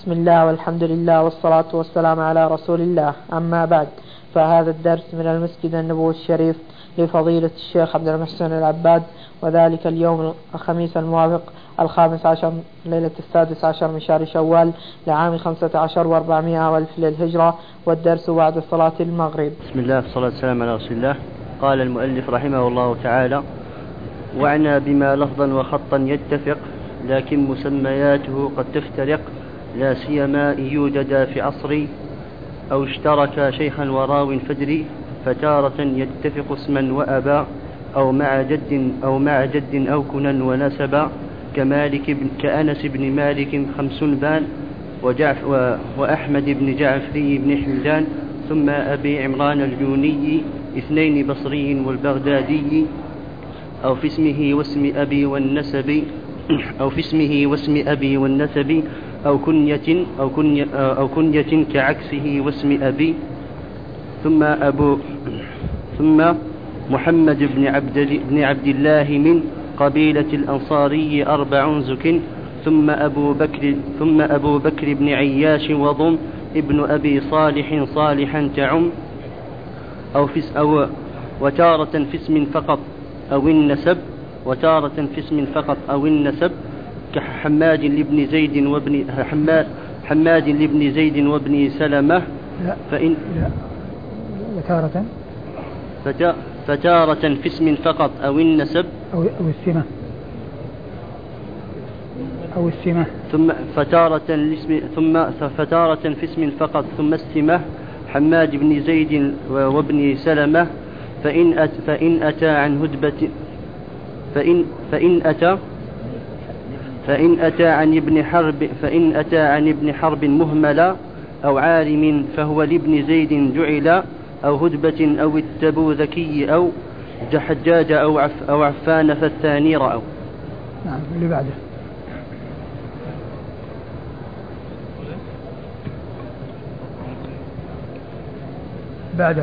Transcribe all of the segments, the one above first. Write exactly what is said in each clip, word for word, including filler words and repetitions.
بسم الله والحمد لله والصلاة والسلام على رسول الله. أما بعد، فهذا الدرس من المسجد النبوي الشريف لفضيلة الشيخ عبد المحسن العباد، وذلك اليوم الخميس الموافق الخامس عشر ليلة السادس عشر من شهر شوال لعام خمسة عشر وأربعمائة والف للهجرة، والدرس بعد صلاة المغرب. بسم الله والصلاة والسلام على رسول الله. قال المؤلف رحمه الله تعالى: وعنى بما لفظا وخطا يتفق، لكن مسمياته قد تفترق، لا سيما إن يوجد في عصري أو اشترك شيخا وراو فدري، فتارة يتفق اسما وأبا، أو مع جد أو مع جد أو كنا ونسبا، كمالك بن كأنس بن مالك خمس بان، وجعف و وأحمد بن جعفري بن حمدان، ثم أبي عمران الجوني اثنين بصري والبغدادي، أو في اسمه واسم أبي والنسب أو في اسمه واسم أبي والنسب، أو كنية أو كنية أو كنية كعكسه واسم أبي، ثم أبو ثم محمد بن عبد بن عبد الله من قبيلة الأنصاري أربع زك، ثم أبو بكر ثم أبو بكر بن عياش وضم ابن أبي صالح صالحا تعم، أو في أو وتارة في اسم فقط أو النسب وتارة في اسم فقط أو النسب، كحماد لابن زيد وابن حماد حماد لابن زيد وابن سلمة. لا فإن لا وتارة فتا فتارة في اسم فقط أو النسب أو, أو السمة أو السمة ثم فتارة الاسم ثم فتارة في اسم فقط ثم السمة، حماد بن زيد وابن سلمة. فإن أت فإن أتى عن هدبة فإن فإن أتى فإن أتى عن ابن حرب فإن أتى عن ابن حرب مهملا، أو عالم فهو لابن زيد جعل، أو هدبة أو التبوذكي أو حجاج أو عف أو عفان فالثاني رأوا. نعم. اللي بعده بعده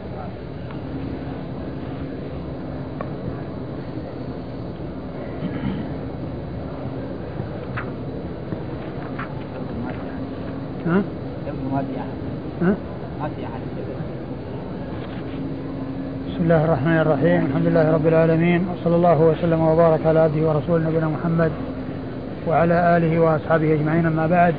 ها؟ ها؟ بسم الله الرحمن الرحيم، الحمد لله رب العالمين، وصلى الله وسلم وبارك على عبده ورسوله نبينا محمد وعلى آله وأصحابه أجمعين. أما بعد،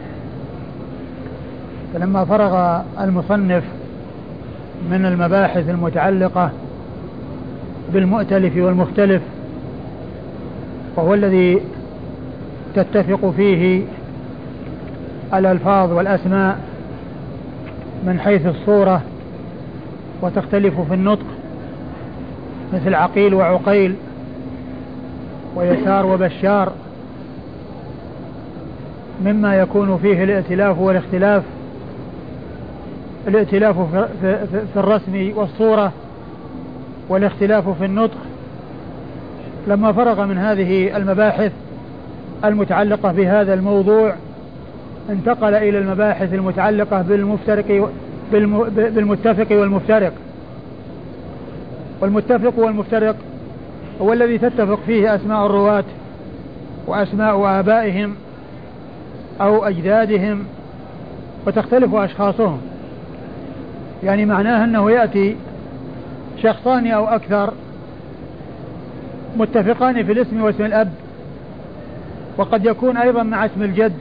فلما فرغ المصنف من المباحث المتعلقة بالمؤتلف والمختلف، وهو الذي تتفق فيه الألفاظ والأسماء من حيث الصورة وتختلف في النطق، مثل عقيل وعقيل ويسار وبشار، مما يكون فيه الائتلاف والاختلاف، الائتلاف في الرسم والصورة والاختلاف في النطق. لما فرغ من هذه المباحث المتعلقة بهذا الموضوع، انتقل إلى المباحث المتعلقة بالمفترق بالمتفق والمفترق. والمتفق والمفترق هو الذي تتفق فيه أسماء الرواة وأسماء آبائهم أو أجدادهم، وتختلف أشخاصهم. يعني معناه أنه يأتي شخصان أو أكثر متفقان في الاسم واسم الأب، وقد يكون أيضا مع اسم الجد،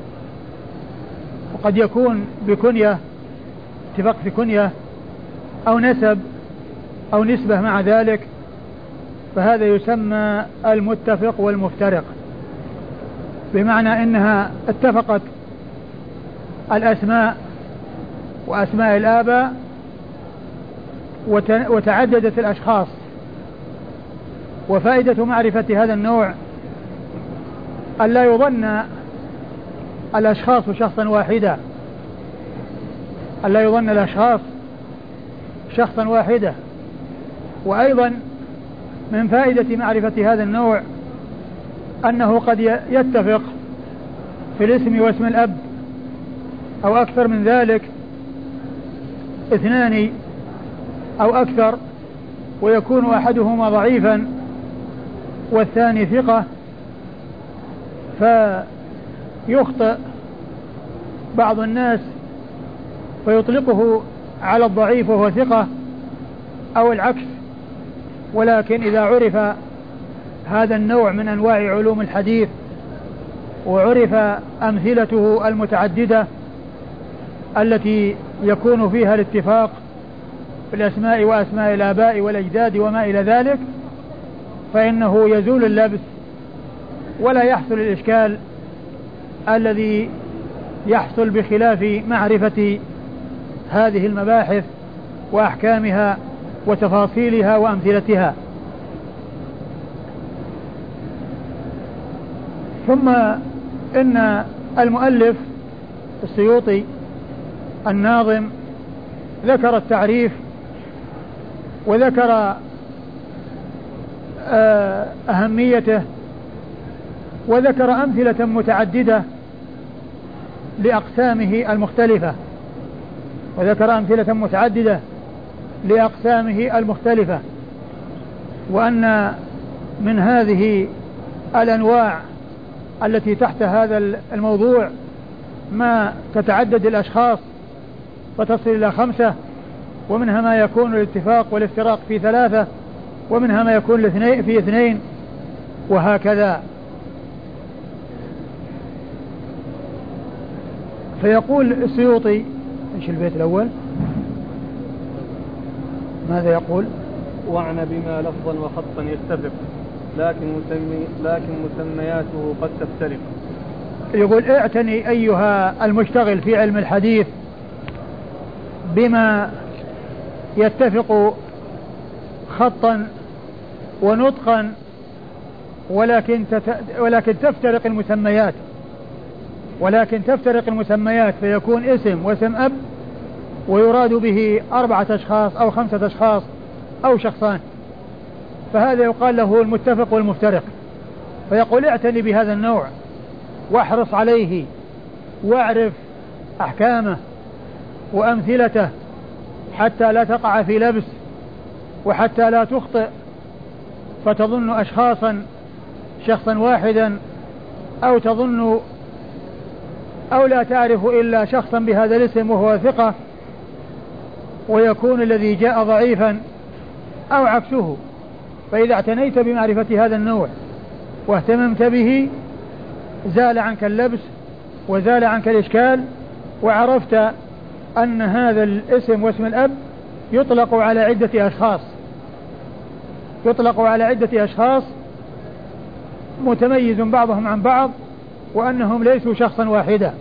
وقد يكون بكنية، اتفاق في كنية أو نسب أو نسبة مع ذلك، فهذا يسمى المتفق والمفترق، بمعنى أنها اتفقت الأسماء وأسماء الآباء وتعددت الأشخاص. وفائدة معرفة هذا النوع أن لا يظن الأشخاص شخصا واحدا أن لا يظن الأشخاص شخصا واحدا وأيضا من فائدة معرفة هذا النوع أنه قد يتفق في الاسم واسم الأب أو أكثر من ذلك، اثنان أو أكثر، ويكون أحدهما ضعيفا والثاني ثقة، فيخطئ بعض الناس فيطلقه على الضعيف وهو ثقة أو العكس. ولكن إذا عرف هذا النوع من أنواع علوم الحديث وعرف أمثلته المتعددة التي يكون فيها الاتفاق في الأسماء وأسماء الآباء والأجداد وما إلى ذلك، فإنه يزول اللبس ولا يحصل الإشكال الذي يحصل بخلاف معرفة هذه المباحث وأحكامها وتفاصيلها وأمثلتها. ثم إن المؤلف السيوطي الناظم ذكر التعريف وذكر أهميته وذكر أمثلة متعددة لأقسامه المختلفة وذكر أمثلة متعددة لأقسامه المختلفة وأن من هذه الأنواع التي تحت هذا الموضوع ما تتعدد الأشخاص فتصل إلى خمسة، ومنها ما يكون الاتفاق والافتراق في ثلاثة، ومنها ما يكون في اثنين، وهكذا. فيقول السيوطي ايش البيت الأول؟ ماذا يقول؟ وعنى بما لفظا وخطا يتفق لكن مسمي لكن مسمياته قد تفترق. يقول اعتني أيها المشتغل في علم الحديث بما يتفق خطا ونطقا ولكن تت... ولكن تفترق المسميات ولكن تفترق المسميات فيكون اسم واسم أب ويراد به أربعة أشخاص أو خمسة أشخاص أو شخصان، فهذا يقال له المتفق والمفترق. فيقول اعتني بهذا النوع واحرص عليه واعرف أحكامه وأمثلته حتى لا تقع في لبس وحتى لا تخطئ فتظن أشخاصا شخصا واحدا أو تظن أو لا تعرف إلا شخصا بهذا الاسم وهو ثقة ويكون الذي جاء ضعيفا أو عكسه. فإذا اعتنيت بمعرفة هذا النوع واهتممت به زال عنك اللبس وزال عنك الإشكال، وعرفت أن هذا الاسم واسم الأب يطلق على عدة أشخاص يطلق على عدة أشخاص متميز بعضهم عن بعض وأنهم ليسوا شخصا واحدا.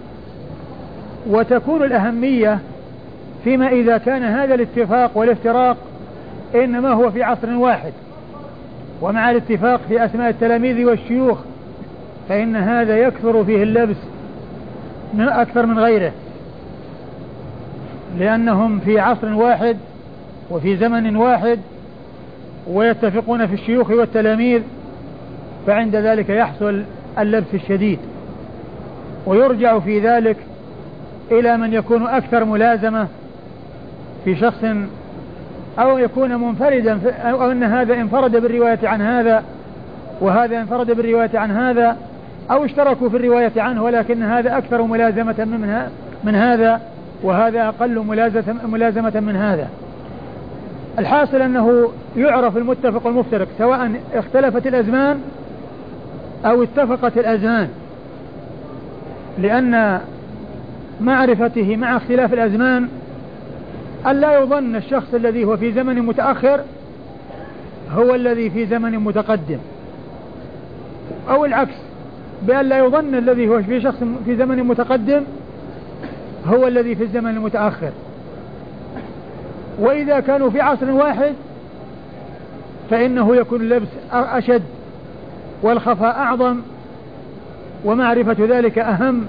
وتكون الأهمية فيما إذا كان هذا الاتفاق والافتراق إنما هو في عصر واحد، ومع الاتفاق في أسماء التلاميذ والشيوخ فإن هذا يكثر فيه اللبس من أكثر من غيره، لأنهم في عصر واحد وفي زمن واحد ويتفقون في الشيوخ والتلاميذ، فعند ذلك يحصل اللبس الشديد. ويرجع في ذلك إلى من يكون أكثر ملازمة في شخص أو يكون منفردا أو أن هذا انفرد بالرواية عن هذا وهذا انفرد بالرواية عن هذا أو اشتركوا في الرواية عنه ولكن هذا أكثر ملازمة من, من هذا وهذا أقل ملازمة من هذا. الحاصل أنه يعرف المتفق والمفترق سواء اختلفت الأزمان أو اتفقت الأزمان، لأن معرفته مع اختلاف الأزمان أن لا يظن الشخص الذي هو في زمن متأخر هو الذي في زمن متقدم، أو العكس بأن لا يظن الذي هو في شخص في زمن متقدم هو الذي في الزمن المتأخر. وإذا كانوا في عصر واحد فإنه يكون اللبس أشد والخفاء أعظم ومعرفة ذلك أهم،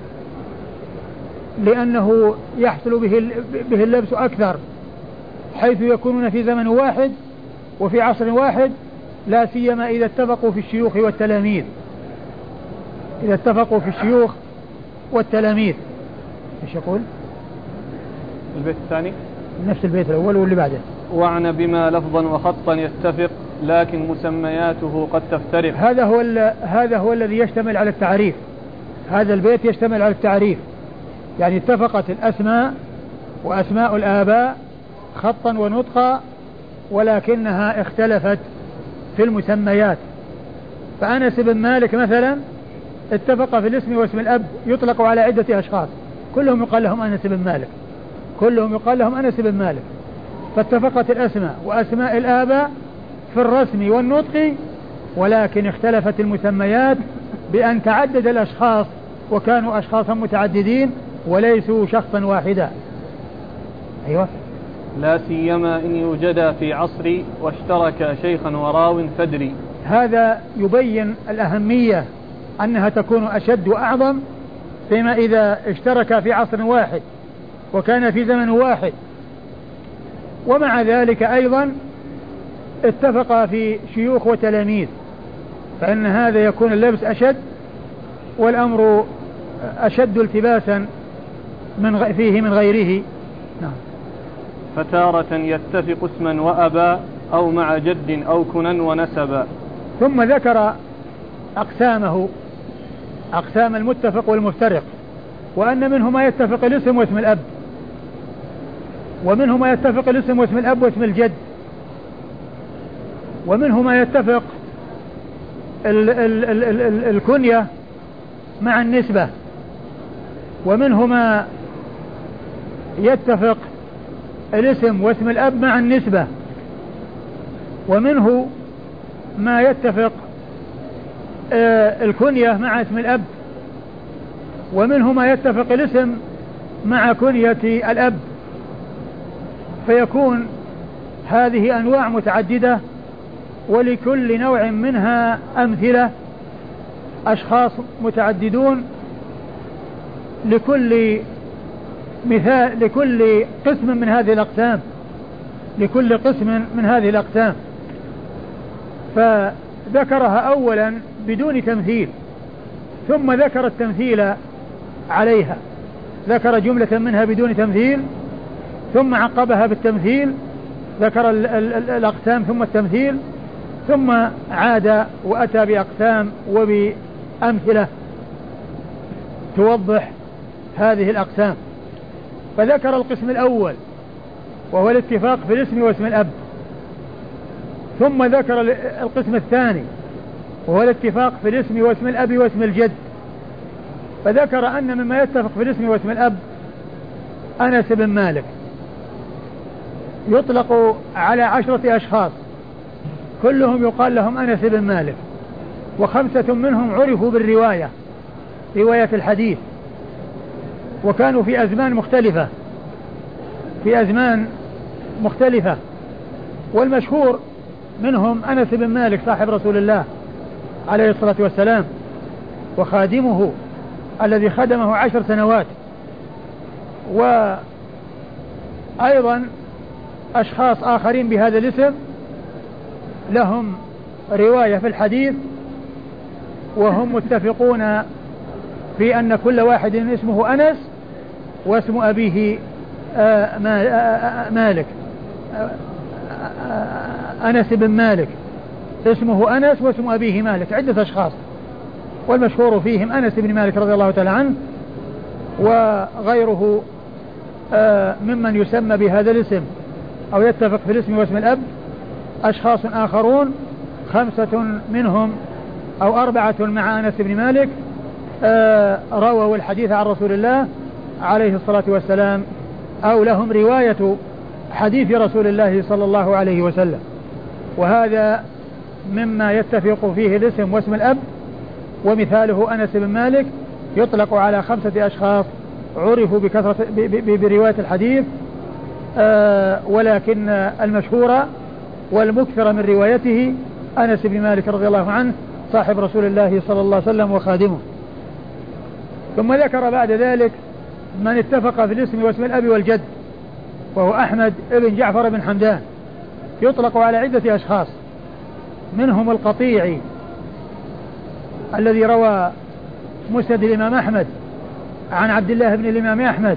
لأنه يحصل به به اللبس أكثر حيث يكونون في زمن واحد وفي عصر واحد، لا سيما إذا اتفقوا في الشيوخ والتلاميذ إذا اتفقوا في الشيوخ والتلاميذ. ايش يقول؟ البيت الثاني نفس البيت الأول واللي بعده. وعنى بما لفظا وخطا يتفق لكن مسمياته قد تفترق. هذا هو هذا هو الذي يشتمل على التعريف. هذا البيت يشتمل على التعريف يعني اتفقت الأسماء وأسماء الآباء خطا ونطقا، ولكنها اختلفت في المسميات. فأنس بن مالك مثلا اتفق في الاسم واسم الأب، يطلق على عدة أشخاص كلهم يقال لهم أنس بن مالك، كلهم يقال لهم أنس بن مالك. فاتفقت الأسماء وأسماء الآباء في الرسم والنطق، ولكن اختلفت المسميات بأن تعدد الأشخاص وكانوا أشخاصا متعددين وليسوا شخصا واحدا. أيوة. لا سيما إن يوجد في عصري واشترك شيخا وراو فدري. هذا يبين الأهمية أنها تكون أشد وأعظم فيما إذا اشترك في عصر واحد وكان في زمن واحد، ومع ذلك أيضا اتفق في شيوخ وتلاميذ، فإن هذا يكون اللبس أشد والأمر أشد التباسا من فيه من غيره. نعم. فتارة يتفق اسما وأبا أو مع جد أو كنا ونسبا. ثم ذكر أقسامه، أقسام المتفق والمفترق، وأن منه ما يتفق الاسم واسم الأب، ومنه ما يتفق الاسم واسم الأب واسم الجد، ومنه ما يتفق ال ال ال ال ال الكنية مع النسبة، ومنه ما يتفق الاسم واسم الأب مع النسبة، ومنه ما يتفق آه الكنية مع اسم الأب، ومنه ما يتفق الاسم مع كنية الأب. فيكون هذه أنواع متعددة، ولكل نوع منها أمثلة، أشخاص متعددون لكل مثال، لكل قسم من هذه الأقسام، لكل قسم من هذه الأقسام. فذكرها أولا بدون تمثيل، ثم ذكر التمثيل عليها، ذكر جملة منها بدون تمثيل ثم عقبها بالتمثيل، ذكر ال ال ال الأقسام ثم التمثيل، ثم عاد وأتى بأقسام وبأمثلة توضح هذه الأقسام. فذكر القسم الأول وهو الاتفاق في الاسم واسم الأب، ثم ذكر القسم الثاني وهو الاتفاق في الاسم واسم الأب واسم الجد. فذكر أن مما يتفق في الاسم واسم الأب أنس بن مالك، يطلق على عشرة أشخاص كلهم يقال لهم أنس بن مالك، وخمسة منهم عرفوا بالرواية، رواية الحديث، وكانوا في أزمان مختلفة في أزمان مختلفة والمشهور منهم أنس بن مالك صاحب رسول الله عليه الصلاة والسلام وخادمه الذي خدمه عشر سنوات، وأيضا أشخاص آخرين بهذا الاسم لهم رواية في الحديث، وهم متفقون في أن كل واحد اسمه أنس واسم أبيه مالك، أنس بن مالك اسمه أنس واسم أبيه مالك، عدة أشخاص، والمشهور فيهم أنس بن مالك رضي الله تعالى عنه، وغيره ممن يسمى بهذا الاسم أو يتفق في الاسم واسم الأب أشخاص آخرون، خمسة منهم أو أربعة مع أنس بن مالك رووا الحديث عن رسول الله عليه الصلاة والسلام، أو لهم رواية حديث رسول الله صلى الله عليه وسلم. وهذا مما يتفق فيه الاسم واسم الأب، ومثاله أنس بن مالك يطلق على خمسة أشخاص عرفوا بكثرة برواية الحديث، آه ولكن المشهور والمكثر من روايته أنس بن مالك رضي الله عنه صاحب رسول الله صلى الله عليه وسلم وخادمه. ثم ذكر بعد ذلك من اتفق في الاسم واسم الأب والجد، وهو أحمد بن جعفر بن حمدان، يطلق على عدة أشخاص، منهم القطيعي الذي روى مسند الإمام أحمد عن عبد الله بن الإمام أحمد،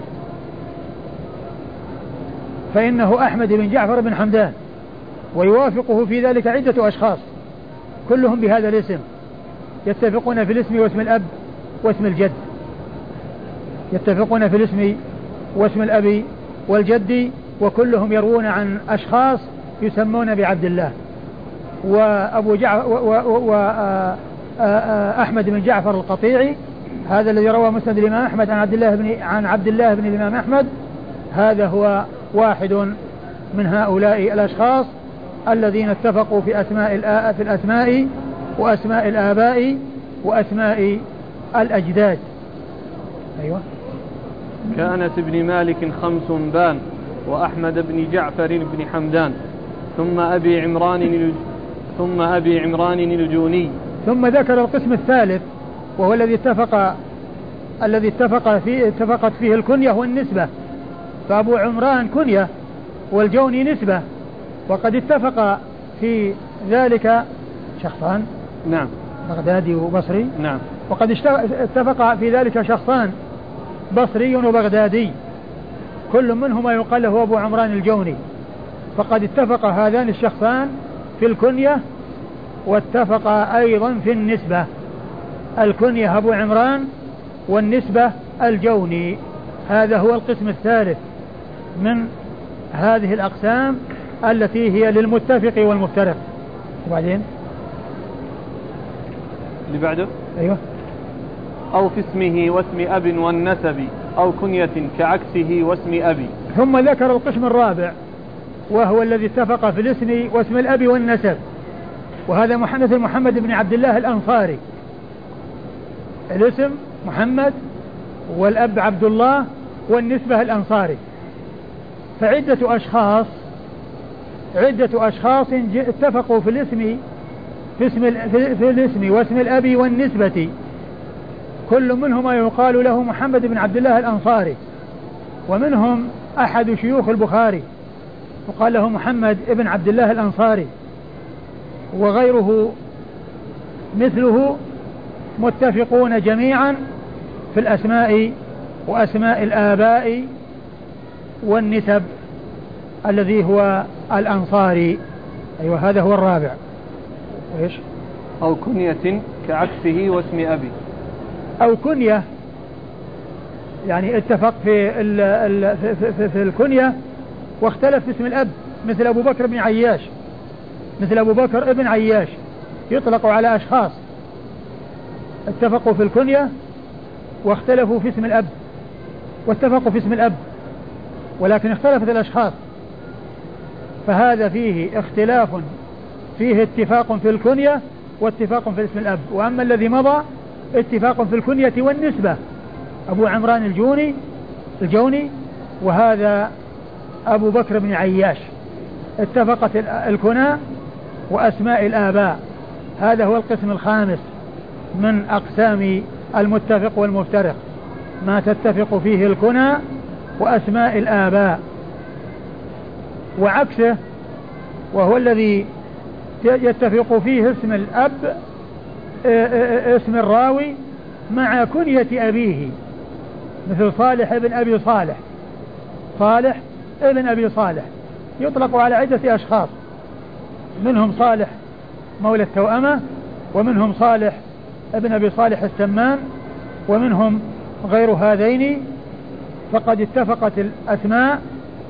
فإنه أحمد بن جعفر بن حمدان، ويوافقه في ذلك عدة أشخاص كلهم بهذا الاسم يتفقون في الاسم واسم الأب واسم الجد. يتفقون في الاسم واسم الأب والجد، وكلهم يروون عن أشخاص يسمون بعبد الله. وأبو جعفر وأحمد بن جعفر القطيعي هذا الذي روى مسند الإمام أحمد عن عبد الله بن عن عبد الله بن الإمام أحمد، هذا هو واحد من هؤلاء الأشخاص الذين اتفقوا في أسماء في الأسماء وأسماء الآباء وأسماء الأجداد. أيوة. كأنس بن مالك خمس بان، وأحمد بن جعفر بن حمدان، ثم أبي عمران ثم أبي عمران الجوني. ثم ذكر القسم الثالث وهو الذي اتفق الذي اتفق فيه اتفقت فيه الكنية والنسبة، فأبو عمران كنية والجوني نسبة، وقد اتفق في ذلك شخصان، نعم، بغدادي وبصري، نعم، وقد اتفق في ذلك شخصان بصري وبغدادي، كل منهما يقال له أبو عمران الجوني، فقد اتفق هذان الشخصان في الكنية واتفق أيضا في النسبة، الكنية أبو عمران والنسبة الجوني. هذا هو القسم الثالث من هذه الأقسام التي هي للمتفق والمفترق. وبعدين اللي بعده أيوه. أو في اسمه واسم أب والنسب، أو كنية كعكسه واسم أبي. ثم ذكر القسم الرابع وهو الذي اتفق في الاسم واسم الأب والنسب، وهذا محمد محمد بن عبد الله الأنصاري، الاسم محمد والأب عبد الله والنسبة الأنصاري. فعدة أشخاص عدة أشخاص اتفقوا في الاسم في اسم في الاسم واسم الأب والنسبة، كل منهما يقال له محمد بن عبد الله الأنصاري، ومنهم أحد شيوخ البخاري وقال له محمد بن عبد الله الأنصاري، وغيره مثله متفقون جميعا في الأسماء وأسماء الآباء والنسب الذي هو الأنصاري. أيوة، هذا هو الرابع. وإيش؟ أو كنية كعكسه واسم أبي. أو كنية يعني اتفق في, ال ال في, في, في الكنية واختلف في اسم الأب، مثل أبو بكر بن عياش مثل أبو بكر ابن عياش يطلق على أشخاص اتفقوا في الكنية واختلفوا في اسم الأب، واتفقوا في اسم الأب ولكن اختلفت الأشخاص، فهذا فيه اختلاف، فيه اتفاق في الكنية واتفاق في اسم الأب. وأما الذي مضى اتفاق في الكنية والنسبة، أبو عمران الجوني الجوني وهذا أبو بكر بن عياش، اتفقت الكنى وأسماء الآباء. هذا هو القسم الخامس من أقسام المتفق والمفترق، ما تتفق فيه الكنى وأسماء الآباء. وعكسه وهو الذي يتفق فيه اسم الأب اسم الراوي مع كنية أبيه، مثل صالح بن أبي صالح صالح ابن أبي صالح يطلق على عدة أشخاص، منهم صالح مولى التوأمة، ومنهم صالح ابن أبي صالح السمان، ومنهم غير هذين. فقد اتفقت الأسماء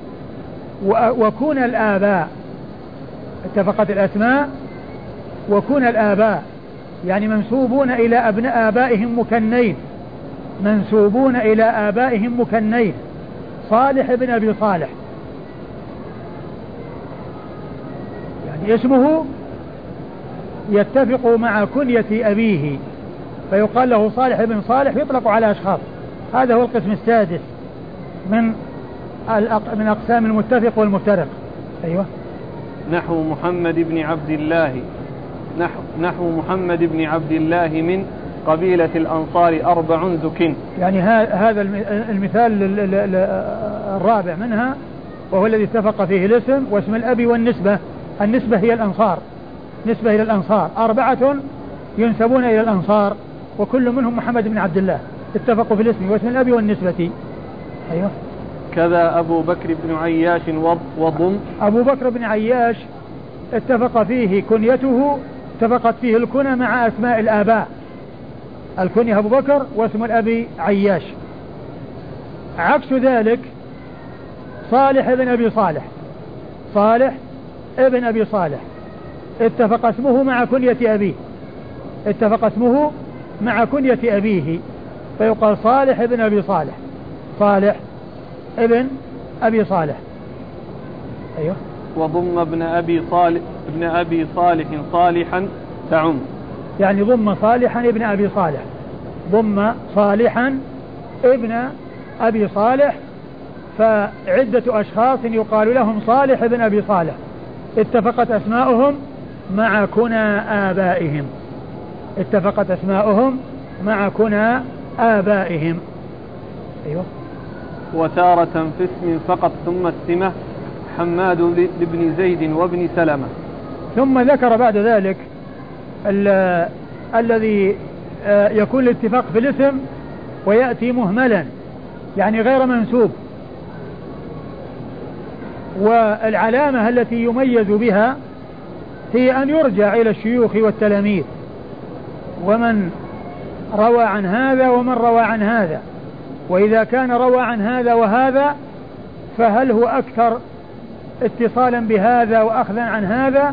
وكون الآباء، اتفقت الأسماء وكون الآباء، يعني منسوبون إلى أبناء آبائهم مكنين، منسوبون إلى آبائهم مكنين، صالح بن أبي صالح يعني اسمه يتفق مع كنية أبيه فيقال له صالح بن صالح، يطلق على أشخاص. هذا هو القسم السادس من من أقسام المتفق والمفترق. أيوة. نحو محمد بن عبد الله نحو, نحو محمد بن عبد الله من قبيلة الأنصار أربع ذكين، يعني هذا المثال الرابع منها وهو الذي اتفق فيه الاسم واسم الأب والنسبة. النسبة هي الأنصار، نسبة إلى الأنصار، أربعة ينسبون إلى الأنصار وكل منهم محمد بن عبد الله، اتفقوا في الاسم واسم الأب والنسبة. أيوة. كذا أبو بكر بن عياش وضم. أبو بكر بن عياش اتفق فيه كنيته، اتفقت فيه الكنى مع أسماء الآباء، الكنية أبو بكر واسم الأب عياش. عكس ذلك صالح ابن أبي صالح، صالح ابن أبي صالح اتفق اسمه مع كنية أبيه، اتفق اسمه مع كنية أبيه، فيقال صالح ابن أبي صالح، صالح ابن أبي صالح. أيوه. وضم ابن أبي صالح ابن أبي صالح صالحا تعم، يعني ضم صالحا ابن أبي صالح، ضم صالحا ابن أبي صالح، فعدة أشخاص يقال لهم صالح ابن أبي صالح اتفقت أسماؤهم مع كنى آبائهم، اتفقت أسماؤهم مع كنى آبائهم. أيوه. وتارة في اسم فقط ثم السمة حماد لابن زيد وابن سلمة. ثم ذكر بعد ذلك ال الذي يكون الاتفاق في الاسم ويأتي مهملا يعني غير منسوب، والعلامة التي يميز بها هي أن يرجع إلى الشيوخ والتلاميذ ومن روى عن هذا ومن روى عن هذا، وإذا كان روى عن هذا وهذا فهل هو أكثر اتصالا بهذا وأخذا عن هذا،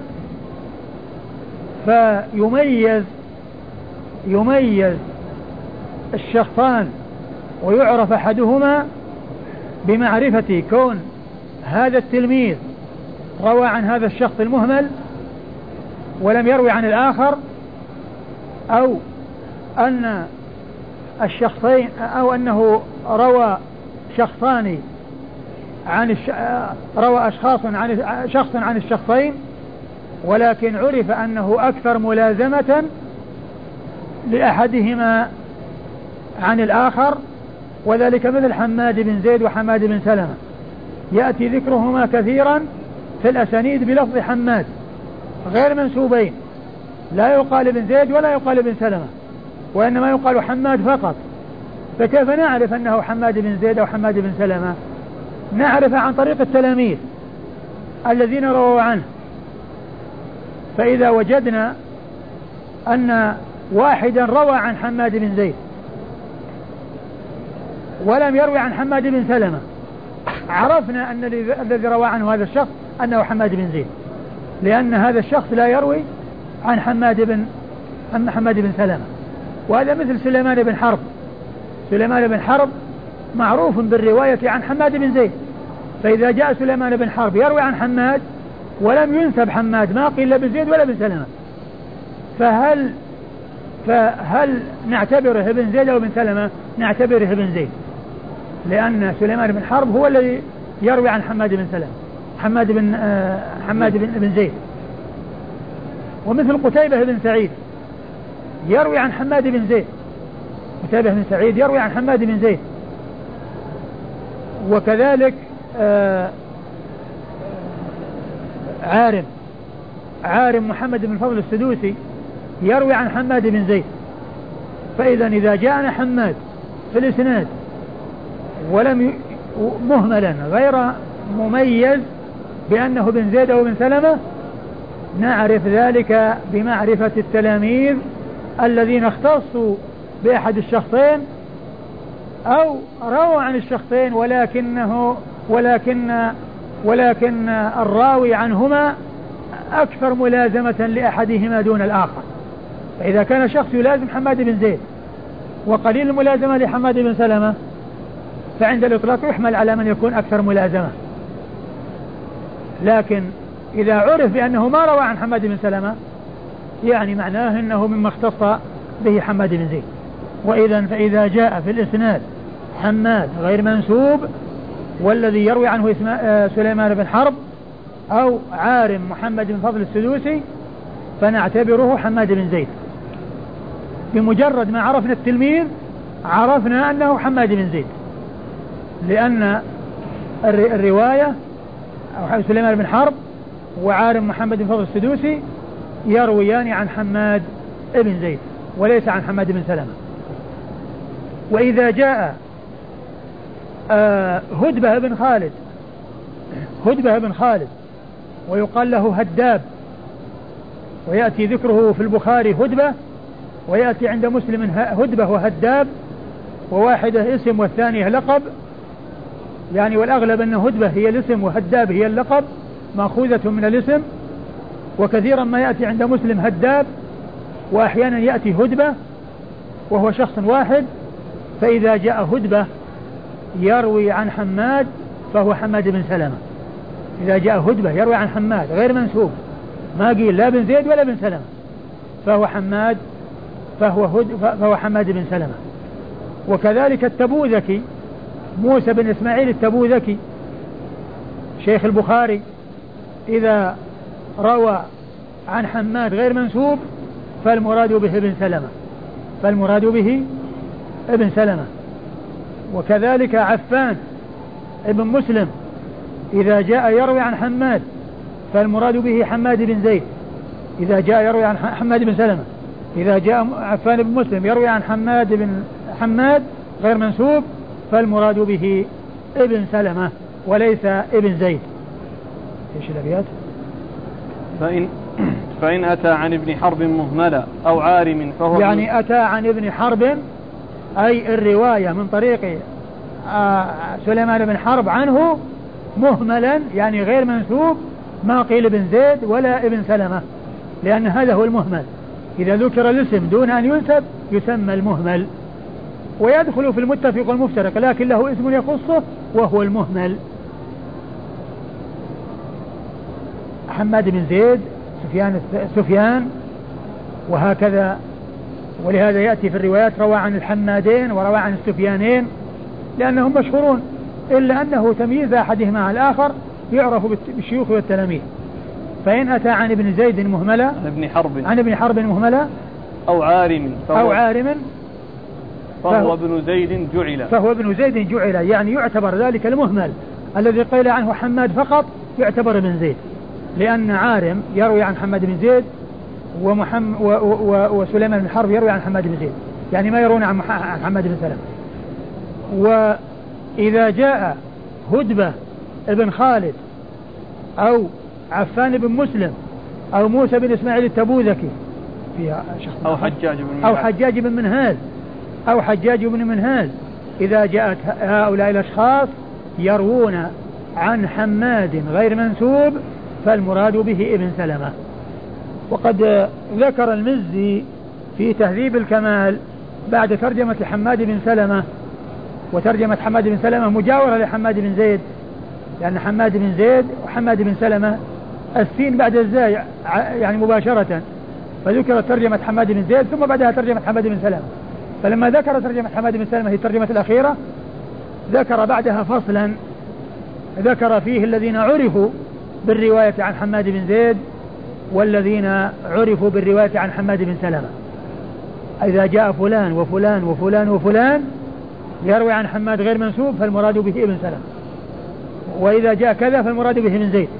فيميز يميز الشخصان ويعرف أحدهما بمعرفة كون هذا التلميذ روى عن هذا الشخص المهمل ولم يروي عن الآخر، أو أن الشخصين أو أنه روى شخصان عن الش... روى أشخاص عن شخص عن الشخصين ولكن عرف أنه أكثر ملازمة لأحدهما عن الآخر، وذلك مثل حماد بن زيد وحماد بن سلمة، يأتي ذكرهما كثيرا في الأسانيد بلفظ حماد غير منسوبين، لا يقال ابن زيد ولا يقال ابن سلمة، وإنما يقال حماد فقط. فكيف نعرف أنه حماد بن زيد أو حماد بن سلمة؟ نعرف عن طريق التلاميذ الذين رووا عنه، فإذا وجدنا أن واحدا روى عن حماد بن زيد ولم يروي عن حماد بن سلمة عرفنا أن الذي روى عنه هذا الشخص أنه حماد بن زيد، لأن هذا الشخص لا يروي عن حماد بن عن حماد بن سلمة. وهذا مثل سليمان بن حرب، سليمان بن حرب معروف بالرواية عن حماد بن زيد، فإذا جاء سليمان بن حرب يروي عن حماد ولم ينسب حماد ما قيل بن زيد ولا بن سلمة، فهل فهل نعتبره ابن زيد أو بن سلمة؟ نعتبره ابن زيد، لأن سليمان بن حرب هو الذي يروي عن حماد بن سلمة، حماد بن آه حماد بن, بن زيد. ومثل قتيبة بن سعيد يروي عن حماد بن زيد، قتيبة بن سعيد يروي عن حماد بن زيد. وكذلك آه عارم عارم محمد بن فضل السدوسي يروي عن حماد بن زيد. فإذا إذا جاءنا حماد في الإسناد ولم ي... مهملا غير مميز بأنه بن زيد أو بن سلمة، نعرف ذلك بمعرفة التلاميذ الذين اختصوا بأحد الشخصين أو رووا عن الشخصين ولكنه ولكن ولكن الراوي عنهما أكثر ملازمة لأحدهما دون الآخر. فإذا كان شخص يلازم حماد بن زيد وقليل الملازمة لحماد بن سلمة فعند الإطلاق يحمل على من يكون أكثر ملازمة، لكن إذا عرف بأنه ما روى عن حماد بن سلمة يعني معناه أنه مما اختص به حماد بن زيد. وإذا فإذا جاء في الإسناد حماد غير منسوب والذي يروي عنه سليمان بن حرب أو عارم محمد بن فضل السدوسي فنعتبره حماد بن زيد. بمجرد ما عرفنا التلميذ عرفنا أنه حماد بن زيد، لأن الرواية أو سليمان بن حرب وعارم محمد بن فضل السدوسي يرويان عن حماد بن زيد وليس عن حماد بن سلمة. وإذا جاء آه هدبة بن خالد هدبة بن خالد ويقال له هداب، ويأتي ذكره في البخاري هدبة ويأتي عند مسلم هدبة وهداب، وواحدة اسم والثانية لقب، يعني والأغلب أن هدبة هي الاسم وهداب هي اللقب مأخوذة من الاسم، وكثيرا ما يأتي عند مسلم هداب، وأحيانا يأتي هدبة وهو شخص واحد. فإذا جاء هدبة يروي عن حماد فهو حماد بن سلمة. إذا جاء هدبة يروي عن حماد غير منسوب، ما قيل لا بن زيد ولا بن سلمة، فهو حماد فهو, هد فهو حماد بن سلمة. وكذلك التبوذكي موسى بن إسماعيل التبوذكي شيخ البخاري، إذا روى عن حماد غير منسوب فالمراد به ابن سلمة، فالمراد به ابن سلمة. وكذلك عفان ابن مسلم إذا جاء يروي عن حماد فالمراد به حماد بن زيد، إذا جاء يروي عن حماد بن سلمة. إذا جاء عفان بن مسلم يروي عن حماد بن حماد غير منسوب فالمراد به ابن سلمة وليس ابن زيد. ايش الابيات؟ فإن فإن أتى عن ابن حرب مهملا أو عارم فهو يعني أتى عن ابن حرب أي الرواية من طريق سليمان بن حرب عنه مهملا يعني غير منسوب، ما قيل ابن زيد ولا ابن سلمة، لأن هذا هو المهمل. إذا ذكر الاسم دون أن ينسب يسمى المهمل، ويدخل في المتفق والمفترق لكن له اسم يخصه وهو المهمل. حماد بن زيد سفيان سفيان وهكذا، ولهذا يأتي في الروايات روى عن الحمادين وروى عن السفيانين لأنهم مشهورون، إلا أنه تمييز أحدهما عن الآخر يعرف بالشيوخ والتلاميذ. فإن أتى عن ابن زيد مهملة عن ابن حرب عن ابن حرب مهملة أو عارم فهو أو عارم فهو, فهو ابن زيد جعل فهو ابن زيد جعل يعني يعتبر ذلك المهمل الذي قيل عنه حماد فقط يعتبر ابن زيد، لأن عارم يروي عن حماد بن زيد ومحمد و و وسليمان بن حرب يروي عن حماد بن زيد، يعني ما يرون عن حماد بن سلمة. وإذا جاء هدبة ابن خالد أو عفان بن مسلم أو موسى بن إسماعيل التبوذكي فيها شخص أو حجاج بن منهال أو حجاج بن منهال أو حجاج بن منهال، إذا جاءت هؤلاء الأشخاص يروون عن حماد غير منسوب فالمراد به ابن سلمة. وقد ذكر المزي في تهذيب الكمال بعد ترجمة حماد بن سلمة، وترجمة حماد بن سلمة مجاورة لحماد بن زيد، لأن حماد بن زيد وحماد بن سلمة السين بعد الزاي يعني مباشرة، فذكرت ترجمة حماد بن زيد ثم بعدها ترجمة حماد بن سلمة. فلما ذكر ترجمة حماد بن سلمة هي الترجمة الأخيرة ذكر بعدها فصلا ذكر فيه الذين عرفوا بالرواية عن حماد بن زيد والذين عرفوا بالرواية عن حماد بن سلمة. إذا جاء فلان وفلان وفلان وفلان يروي عن حماد غير منسوب فالمراد به ابن سلمة، وإذا جاء كذا فالمراد به ابن زيد.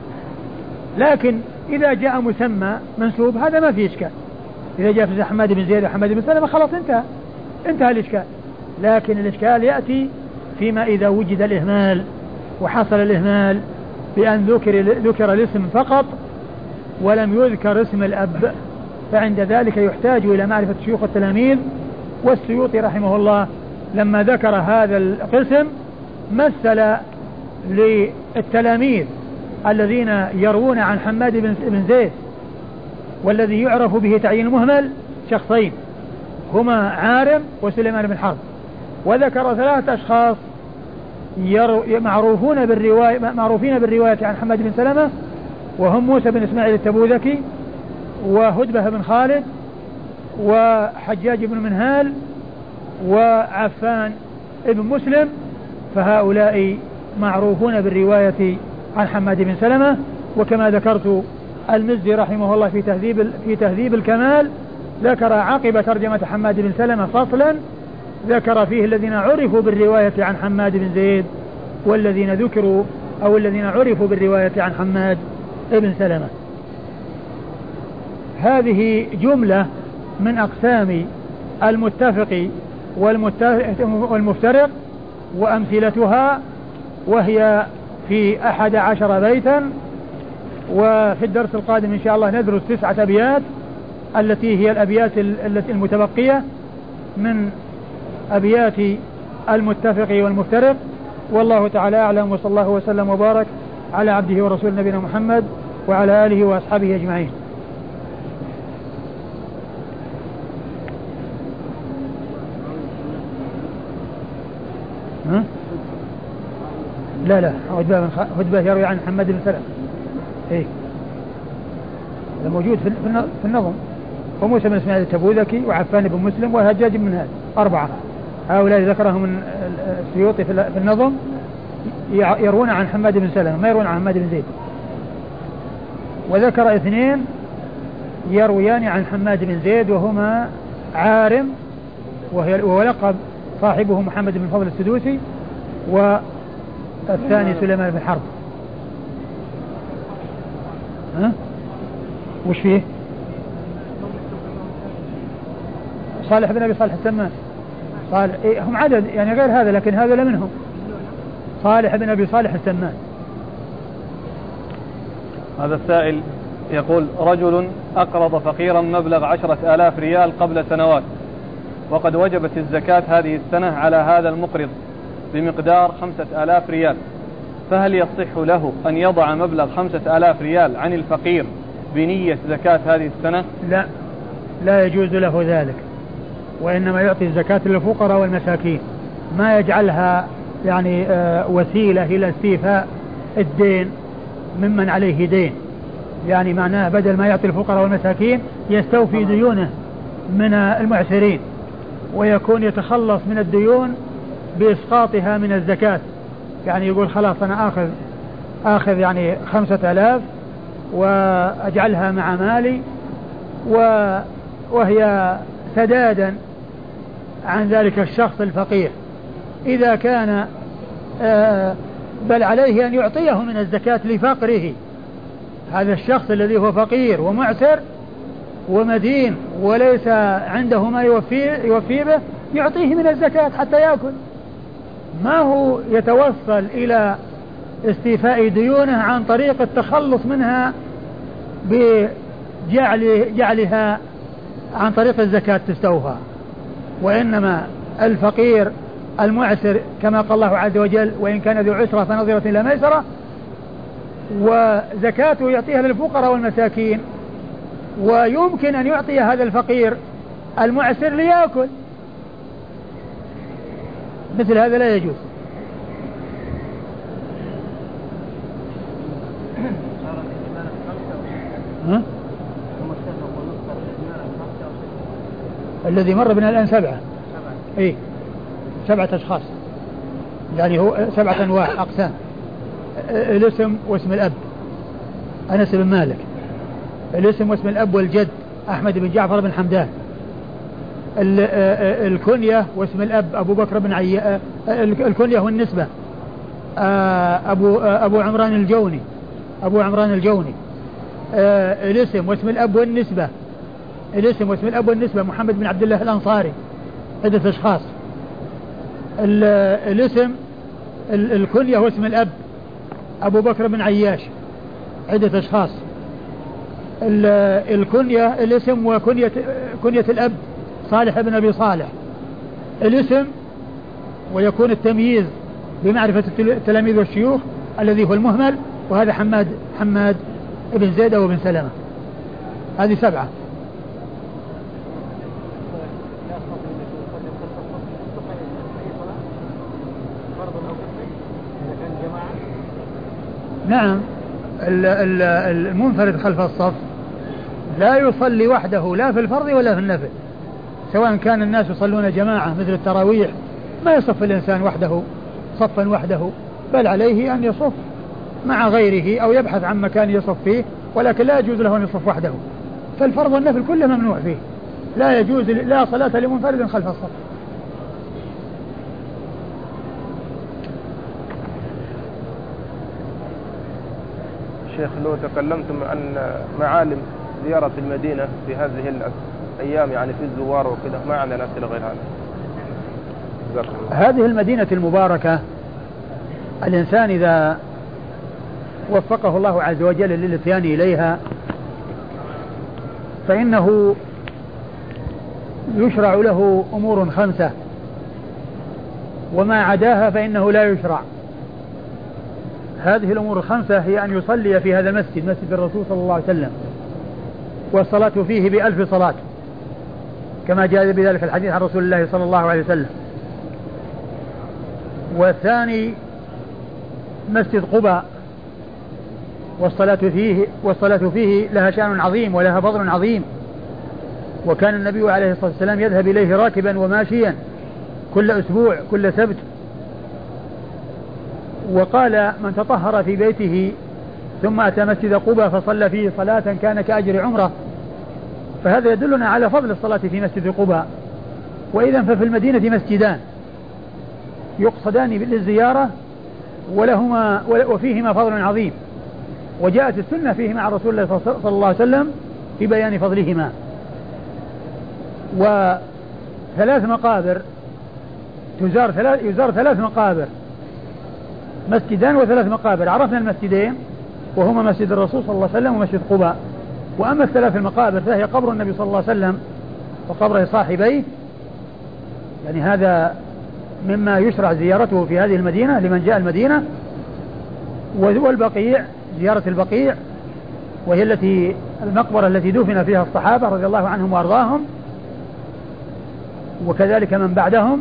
لكن إذا جاء مسمى منسوب هذا ما فيه إشكال، إذا جاء في حماد بن زيد وحماد بن سلمة خلاص انتهى انتهى الإشكال. لكن الإشكال يأتي فيما إذا وجد الإهمال، وحصل الإهمال بأن ذكر, ذكر الاسم فقط ولم يذكر اسم الأب، فعند ذلك يحتاج إلى معرفة شيوخ التلاميذ. والسيوطي رحمه الله لما ذكر هذا القسم مثل للتلاميذ الذين يروون عن حماد بن زيد والذي يعرف به تعيين المهمل شخصين هما عارم وسليمان بن حرب، وذكر ثلاثة أشخاص معروفون بالرواية معروفين بالرواية عن حماد بن سلمة، وهم موسى بن إسماعيل التبوذكي وهدبة بن خالد وحجاج بن منهال وعفان ابن مسلم، فهؤلاء معروفون بالرواية عن حماد بن سلمة. وكما ذكرت المزي رحمه الله في تهذيب في تهذيب الكمال ذكر عقب ترجمة حماد بن سلمة فصلا ذكر فيه الذين عرفوا بالرواية عن حماد بن زيد والذين ذكروا أو الذين عرفوا بالرواية عن حماد بن سلمة. هذه جملة من أقسام المتفق والمفترق وأمثلتها، وهي في أحد عشر بيتا. وفي الدرس القادم إن شاء الله ندرس تسعة أبيات التي هي الأبيات التي المتبقية من أبيات المتفق والمفترق، والله تعالى أعلم، وصلى الله وسلم وبارك على عبده ورسول نبينا محمد وعلى آله وأصحابه أجمعين. ها؟ لا لا هدبة يروي عن محمد بن سلمة. ايه هذا موجود في النظم. وموسى بن اسماعيل التبوذكي وعفان بن مسلم وهجاج بن هاد، أربعة هؤلاء ذكرهم من السيوطي في النظم يروون عن حماد بن سلمة، ما يروون عن حماد بن زيد. وذكر اثنين يرويان عن حماد بن زيد وهما عارم وهو لقب صاحبه محمد بن فضل السدوسي، والثاني سليمان بن حرب. ها؟ وش فيه؟ صالح بن أبي صالح السمان. صالح إيه هم عدد يعني غير هذا، لكن هذا لا منهم. صالح بن أبي صالح السمان. هذا السائل يقول: رجل أقرض فقيرا مبلغ عشرة آلاف ريال قبل سنوات، وقد وجبت الزكاة هذه السنة على هذا المقرض بمقدار خمسة آلاف ريال، فهل يصح له أن يضع مبلغ خمسة آلاف ريال عن الفقير بنية زكاة هذه السنة؟ لا، لا يجوز له ذلك، وإنما يعطي الزكاة للفقراء والمساكين، ما يجعلها يعني وسيلة إلى استيفاء الدين ممن عليه دين. يعني معناه بدل ما يعطي الفقراء والمساكين يستوفي ديونه من المعسرين، ويكون يتخلص من الديون بإسقاطها من الزكاة. يعني يقول خلاص أنا آخذ آخذ يعني خمسة آلاف وأجعلها مع مالي، وهي سدادا عن ذلك الشخص الفقير إذا كان آه بل عليه أن يعطيه من الزكاة لفقره. هذا الشخص الذي هو فقير ومعسر ومدين وليس عنده ما يوفي, يوفي به، يعطيه من الزكاة حتى يأكل، ما هو يتوصل إلى استيفاء ديونه عن طريق التخلص منها بجعل جعلها عن طريق الزكاة تستوفى. وإنما الفقير المعسر كما قال الله عز وجل: وإن كان ذو عسرة فنظرة إلى ميسرة، وزكاته يعطيها للفقراء والمساكين، ويمكن أن يعطي هذا الفقير المعسر ليأكل، مثل هذا لا يجوز. ها؟ الذي مر بنا الآن سبعة، إيه سبعة أشخاص، يعني هو سبعة أنواع أقسام: الاسم واسم الأب أنس بن مالك، الاسم واسم الأب والجد أحمد بن جعفر بن حمدان، الكنية واسم الأب أبو بكر بن عياش، الكنية والنسبة أبو أبو عمران الجوني أبو عمران الجوني، الاسم واسم الأب والنسبة الاسم واسم الأب والنسبة محمد بن عبد الله الأنصاري، عدة أشخاص. الاسم الكنية واسم الأب أبو بكر بن عياش، عدة أشخاص. الكنية الاسم وكنية كنية الأب صالح بن أبي صالح. الاسم ويكون التمييز بمعرفة التلاميذ والشيوخ الذي هو المهمل، وهذا حماد حماد بن زيد أو بن سلمة. هذه سبعة. نعم، المنفرد خلف الصف لا يصلي وحده لا في الفرض ولا في النفل، سواء كان الناس يصلون جماعة مثل التراويح، ما يصف الإنسان وحده صفا وحده، بل عليه أن يصف مع غيره أو يبحث عن مكان يصف فيه، ولكن لا يجوز له أن يصف وحده. فالفرض والنفل كله ممنوع فيه، لا يجوز، لا صلاة لمنفرد خلف الصف. شيخ، لو تكلمتم عن معالم زيارة المدينة في هذه الأيام، يعني في الزوار وكذا، ما عندنا أسئلة غير هذا. هذه المدينة المباركة الإنسان إذا وفقه الله عز وجل للاتيان إليها فإنه يشرع له أمور خمسة، وما عداها فإنه لا يشرع. هذه الأمور الخمسة هي أن يصلي في هذا المسجد مسجد الرسول صلى الله عليه وسلم والصلاة فيه بألف صلاة كما جاء بذلك الحديث عن رسول الله صلى الله عليه وسلم. والثاني مسجد قباء والصلاة فيه والصلاة فيه لها شأن عظيم ولها فضل عظيم، وكان النبي عليه الصلاة والسلام يذهب إليه راكبا وماشيا كل أسبوع كل سبت. وقال من تطهر في بيته ثم أتى مسجد قباء فصلى فيه صلاة كان كأجر عمره، فهذا يدلنا على فضل الصلاة في مسجد قباء. وإذا ففي المدينة مسجدان يقصدان للزيارة ولهما وفيهما فضل عظيم، وجاءت السنة فيهما عن رسول الله صلى الله عليه وسلم في بيان فضلهما. وثلاث مقابر تزار ثلاث يزار ثلاث مقابر، مسجدان وثلاث مقابر. عرفنا المسجدين وهما مسجد الرسول صلى الله عليه وسلم ومسجد قباء. وأما الثلاث المقابر فهي قبر النبي صلى الله عليه وسلم وقبر صاحبيه، يعني هذا مما يشرع زيارته في هذه المدينة لمن جاء المدينة. والبقيع زيارة البقيع وهي التي المقبرة التي دفن فيها الصحابة رضي الله عنهم وأرضاهم، وكذلك من بعدهم.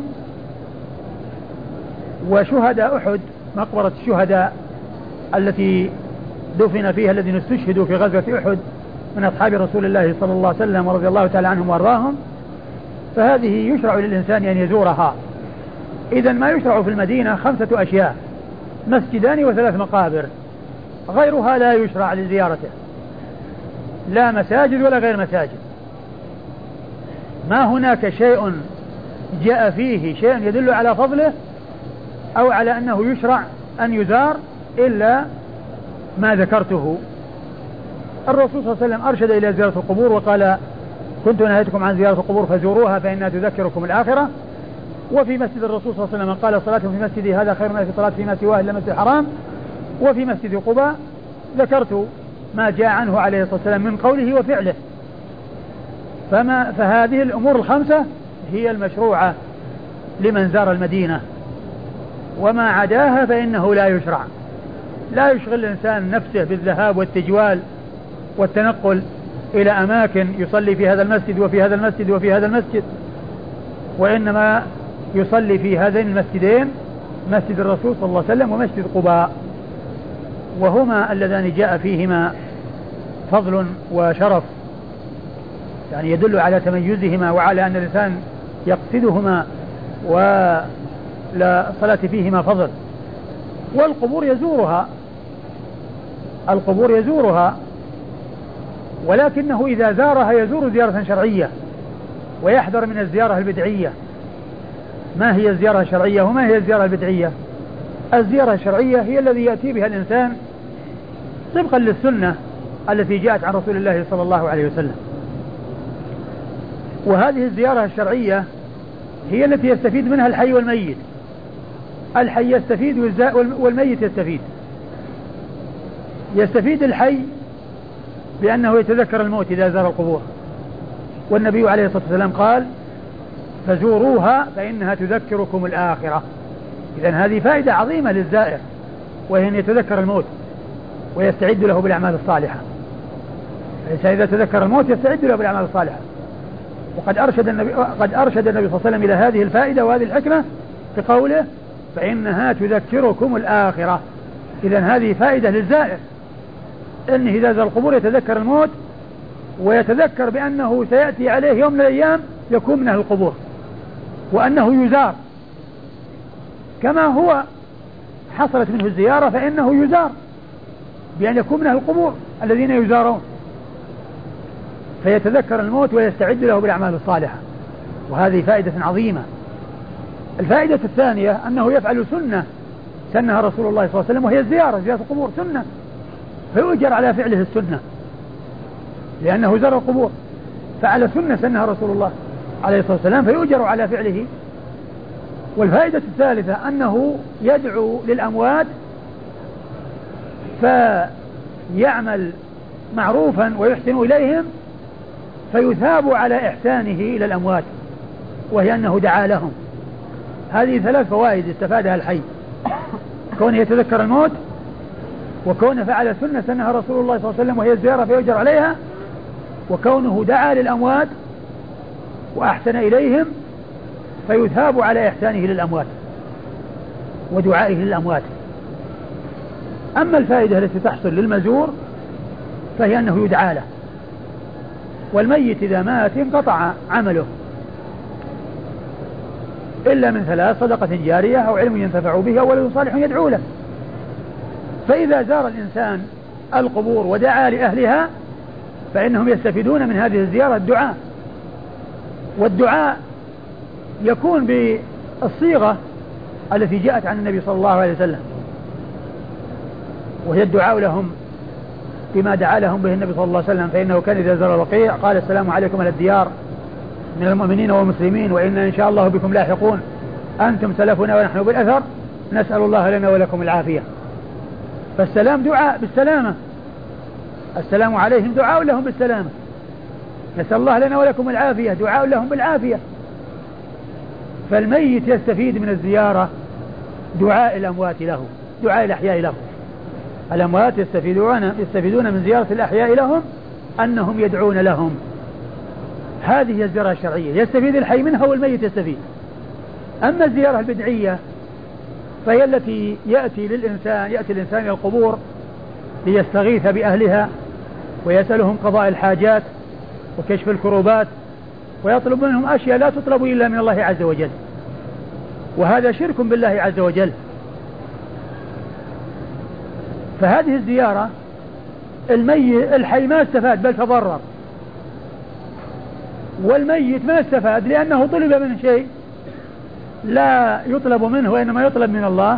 وشهداء أحد مقبرة الشهداء التي دفن فيها الذين استشهدوا في غزوة أحد من أصحاب رسول الله صلى الله عليه وسلم ورضي الله تعالى عنهم وأرضاهم، فهذه يشرع للإنسان أن يزورها. إذا ما يشرع في المدينة خمسة أشياء: مسجدان وثلاث مقابر، غيرها لا يشرع لزيارته، لا مساجد ولا غير مساجد. ما هناك شيء جاء فيه شيء يدل على فضله أو على أنه يشرع أن يزار إلا ما ذكرته. الرسول صلى الله عليه وسلم أرشد إلى زيارة القبور وقال: كنت نهيتكم عن زيارة القبور فزوروها فإنها تذكركم الآخرة. وفي مسجد الرسول صلى الله عليه وسلم قال: صلاة في مسجدي هذا خير من صلاة فيما سواه إلا مسجد الحرام. وفي مسجد قباء ذكرت ما جاء عنه عليه الصلاة والسلام من قوله وفعله. فما فهذه الأمور الخمسة هي المشروعة لمن زار المدينة، وما عداها فإنه لا يشرع. لا يشغل الإنسان نفسه بالذهاب والتجوال والتنقل إلى أماكن يصلي في هذا المسجد وفي هذا المسجد وفي هذا المسجد، وإنما يصلي في هذين المسجدين، مسجد الرسول صلى الله عليه وسلم ومسجد قباء، وهما اللذان جاء فيهما فضل وشرف، يعني يدل على تميزهما وعلى أن الإنسان يقصدهما وللصلاة فيهما فضل. والقبور يزورها القبور يزورها ولكنه إذا زارها يزور زيارة شرعية ويحذر من الزيارة البدعية. ما هي الزيارة الشرعية وما هي الزيارة البدعية؟ الزيارة الشرعية هي الذي يأتي بها الإنسان طبقا للسنة التي جاءت عن رسول الله صلى الله عليه وسلم. وهذه الزيارة الشرعية هي التي يستفيد منها الحي والميت. الحي يستفيد والميت يستفيد. يستفيد الحي بأنه يتذكر الموت إذا زار القبور، والنبي عليه الصلاة والسلام قال: فزوروها فإنها تذكركم الآخرة. إذن هذه فائدة عظيمة للزائر، وهي أن يتذكر الموت ويستعد له بالأعمال الصالحة. إذا تذكر الموت يستعد له بالأعمال الصالحة. وقد أرشد النبي قد أرشد النبي صلى الله عليه وسلم إلى هذه الفائدة وهذه الحكمة بقوله: فإنها تذكركم الآخرة. إذن هذه فائدة للزائر، أنه إذا زار القبور يتذكر الموت ويتذكر بأنه سيأتي عليه يوم من الأيام يكون من أهل القبور، وأنه يزار كما هو حصلت منه الزيارة، فإنه يزار بأن يكون من أهل القبور الذين يزارون، فيتذكر الموت ويستعد له بالأعمال الصالحة. وهذه فائدة عظيمة. الفائدة الثانية أنه يفعل سنة سنها رسول الله صلى الله عليه وسلم، وهي الزيارة، زيارة القبور سنة، فيؤجر على فعله السنة لأنه زار القبور، فعل سنة سنها رسول الله عليه الصلاة والسلام فيؤجر على فعله. والفائدة الثالثة أنه يدعو للأموات فيعمل معروفا ويحسن إليهم فيثاب على إحسانه إلى الأموات، وهي أنه دعا لهم. هذه ثلاث فوائد استفادها الحي: كونه يتذكر الموت وكونه فعل سنة سنها رسول الله صلى الله عليه وسلم وهي الزيارة فيؤجر عليها، وكونه دعا للأموات وأحسن إليهم فيثاب على إحسانه للأموات ودعائه للأموات. أما الفائدة التي تحصل للمزور فهي أنه يدعى له، والميت إذا مات انقطع عمله إلا من ثلاث: صدقة جارية أو علم ينتفع به أو ولد صالح يدعو له. فإذا زار الإنسان القبور ودعا لأهلها فإنهم يستفيدون من هذه الزيارة الدعاء، والدعاء يكون بالصيغة التي جاءت عن النبي صلى الله عليه وسلم، وهي الدعاء لهم بما دعا لهم به النبي صلى الله عليه وسلم، فإنه كان إذا زار البقيع قال: السلام عليكم أهل الديار من المؤمنين والمسلمين وإنا إن شاء الله بكم لاحقون، أنتم سلفنا ونحن بالأثر، نسأل الله لنا ولكم العافية. فالسلام دعاء بالسلامة، السلام عليهم دعاء لهم بالسلامة، نسأل الله لنا ولكم العافية دعاء لهم بالعافية. فالميت يستفيد من الزيارة دعاء الأموات له، دعاء الأحياء له. الأموات يستفيدون, يستفيدون من زيارة الأحياء لهم أنهم يدعون لهم. هذه الزيارة الشرعية يستفيد الحي منها والميت يستفيد. أما الزيارة البدعية فهي التي يأتي للإنسان يأتي الإنسان إلى القبور ليستغيث بأهلها ويسألهم قضاء الحاجات وكشف الكروبات، ويطلب منهم أشياء لا تطلب إلا من الله عز وجل، وهذا شرك بالله عز وجل. فهذه الزيارة الميت الحي ما استفاد بل تضرر، والميت ما استفاد لأنه طلب منه شيء لا يطلب منه وإنما يطلب من الله.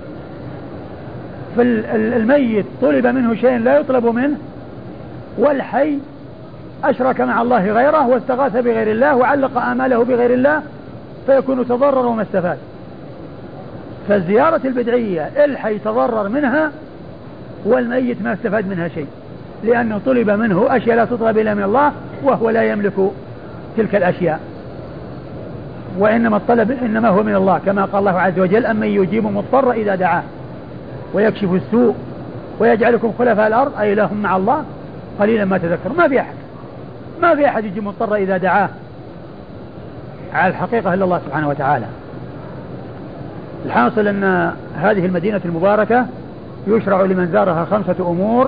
فالميت طلب منه شيء لا يطلب منه، والحي أشرك مع الله غيره واستغاث بغير الله وعلق آماله بغير الله، فيكون تضرر وما استفاد. فالزيارة البدعية الحي تضرر منها والميت ما استفاد منها شيء، لأنه طلب منه أشياء لا تطلب إلا من الله وهو لا يملك تلك الأشياء، وإنما الطلب إنما هو من الله، كما قال الله عز وجل: أمن يجيب مضطر إذا دعاه ويكشف السوء ويجعلكم خلفاء الأرض أي لهم مع الله قليلا ما تذكر. ما في أحد ما في أحد يجيب مضطر إذا دعاه على الحقيقة إلا الله سبحانه وتعالى. الحاصل أن هذه المدينة المباركة يشرع لمن زارها خمسة أمور: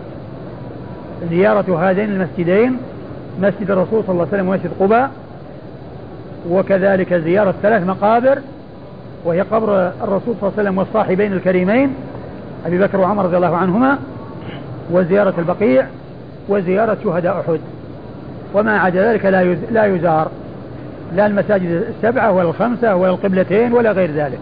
زيارة هذين المسجدين، مسجد الرسول صلى الله عليه وسلم ومسجد قباء، وكذلك زيارة ثلاث مقابر وهي قبر الرسول صلى الله عليه وسلم والصاحبين الكريمين أبي بكر وعمر رضي الله عنهما، وزيارة البقيع، وزيارة شهداء أحد. وما عدا ذلك لا يزار، لا المساجد السبعة ولا الخمسة ولا القبلتين ولا غير ذلك.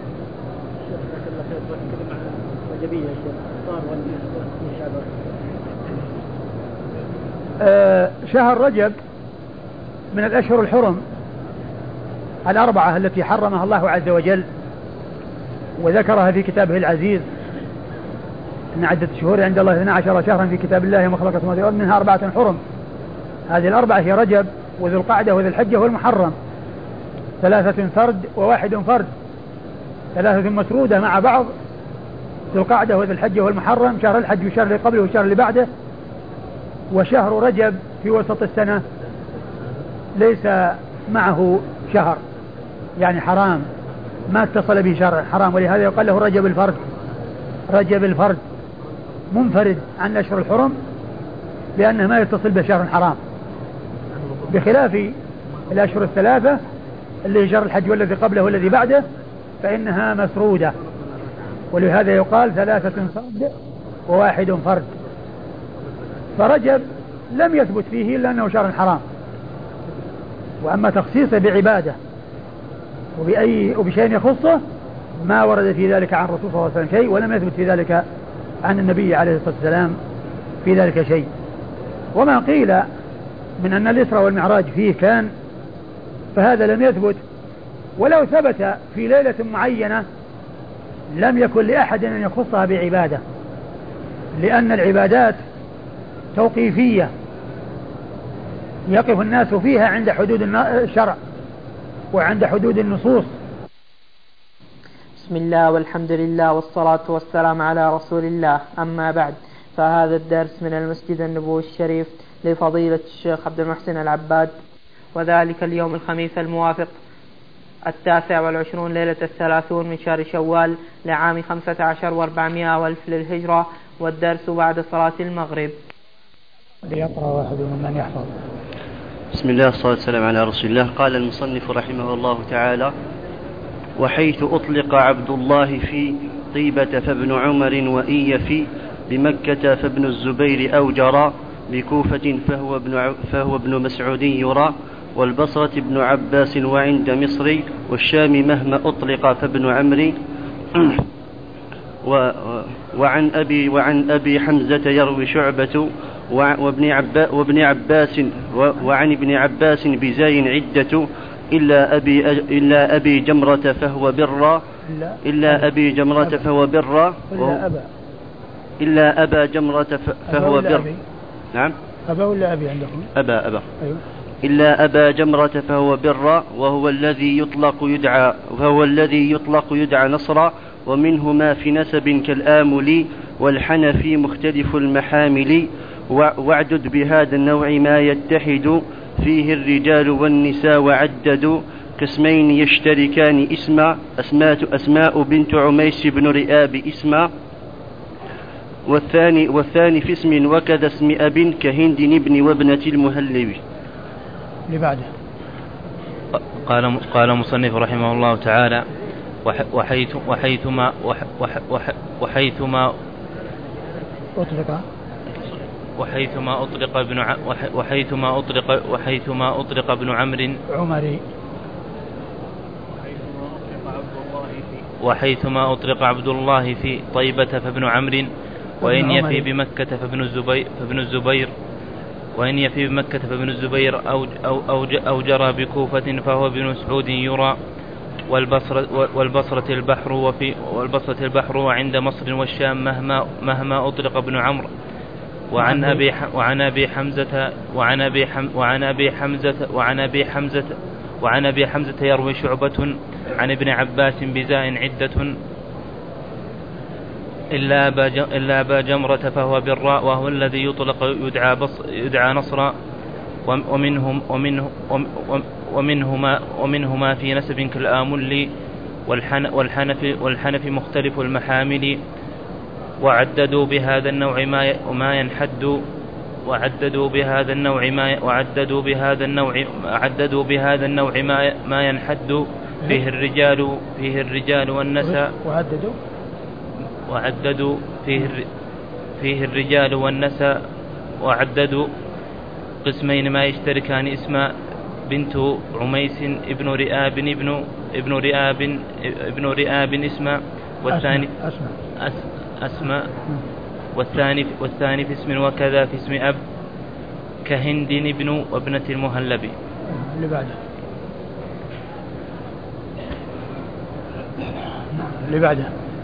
آه شهر رجب من الأشهر الحرم الأربعة التي حرمها الله عز وجل وذكرها في كتابه العزيز: إن عدة الشهور عند الله اثنا عشر شهرا في كتاب الله مخلوقة ما في الأرض منها أربعة حرم. هذه الأربعة هي رجب وذو القعدة وذو الحجة والمحرم، ثلاثة فرد وواحد فرد، ثلاثة مسرودة مع بعض: ذو القعدة وذو الحجة والمحرم، شهر الحج والشهر اللي قبله والشهر اللي بعده. وشهر رجب في وسط السنة ليس معه شهر، يعني حرام، ما اتصل به شهر حرام، ولهذا يقال له رجب الفرد. رجب الفرد منفرد عن الأشهر الحرم لأنه ما يتصل به شهر حرام، بخلاف الأشهر الثلاثة اللي هي شهر الحج والذي قبله والذي بعده فإنها مسرودة، ولهذا يقال ثلاثة فرد وواحد فرد. فرجب لم يثبت فيه إلا أنه شهر حرام، وأما تخصيصه بعبادة وبأي وبشيء يخصه ما ورد في ذلك عن الرسول صلى الله عليه وسلم شيء، ولم يثبت في ذلك عن النبي عليه الصلاة والسلام في ذلك شيء. وما قيل من أن الإسراء والمعراج فيه كان فهذا لم يثبت، ولو ثبت في ليلة معينة لم يكن لأحد أن يخصها بعبادة، لأن العبادات توقيفية يقف الناس فيها عند حدود الشرع وعند حدود النصوص، بسم الله والحمد لله والصلاة والسلام على رسول الله. أما بعد، فهذا الدرس من المسجد النبوي الشريف لفضيلة الشيخ عبد المحسن العباد، وذلك اليوم الخميس الموافق التاسع والعشرون ليلة الثلاثون من شهر شوال لعام خمسة عشر واربعمائة والف للهجرة، والدرس بعد صلاة المغرب. ليقرأ واحد من يحفظ. بسم الله والصلاة والسلام على رسول الله. قال المصنف رحمه الله تعالى: وحيث أطلق عبد الله في طيبة فابن عمر وإن في بمكة فابن الزبير أو جرى بكوفة فهو ابن, فهو ابن مسعود يرى، والبصرة ابن عباس وعند مصر، والشام مهما أطلق فابن عمرو وعن أبي, وعن أبي حمزة يروي شعبة وابن, عبا وابن عباس وعن ابن عباس بزاي عدة إلا أبي, إلا أبي جمرة فهو برا إلا أبي جمرة فهو برا إلا أبا إلا أبا جمرة فهو بر. نعم، أبا ولا أبي عندكم؟ أبا أبا أيوه. إلا أبا جمرة فهو بر، وهو الذي يطلق يدعى وهو الذي يطلق يدعى نصرا، ومنهما في نسب كالآمل، والحنفي مختلف المحامل، واعدد بهذا النوع ما يتحد فيه الرجال والنساء، وعددوا قسمين يشتركان اسما، أسماء, أسماء بنت عميس بن رئاب اسما، والثاني, والثاني في اسم وكذا اسم أب كهند ابن وابنة المهلب. لبعده قال قال مصنف رحمه الله تعالى: وحيث وحيثما وحيثما أطلق وحيثما أطلق ابن وحيثما أطلق وحيثما أطلق ابن عمرو عمري وحيثما أطلق عبد الله في طيبة فابن عمرو، وإن يفي بمكة فابن الزبير فابن الزبير وإن يفي بمكة فابن الزبير أو أو أو, أو جرى بكوفة فهو ابن مسعود يرى، والبصرة والبصرة البحر وفي والبصرة البحر وعند مصر والشام مهما مهما أطلق ابن عمرو. وعن أبي وعن أبي حمزة وعن أبي وعن أبي حمزة وعن أبي حمزة وعن أبي حمزة يروي شعبة عن ابن عباس بزاء عدة إلا أبا إلا أبا جمرة فهو بالراء، وهو الذي يطلق يدعى بص يدعى نصرا، ومنهم ومنه ومنهما ومنهما في نسب كالآمل، والحنفي والحنفي مختلف المحامل، وعددوا بهذا النوع ما ما ينحد وعددوا بهذا النوع ما وعددوا بهذا النوع عددوا بهذا النوع ما ما ينحد فيه الرجال فيه الرجال والنساء وعددوا وعددوا فيه فيه الرجال والنساء وعددوا قسمين ما يشتركان اسما بنت عميس ابن رئاب ابن ابن رئاب ابن رئاب اسما، والثاني أسماء أسماء والثاني والثاني في اسم وكذا في اسم أب كهند ابن وابنة المهلب. اللي بعده اللي بعده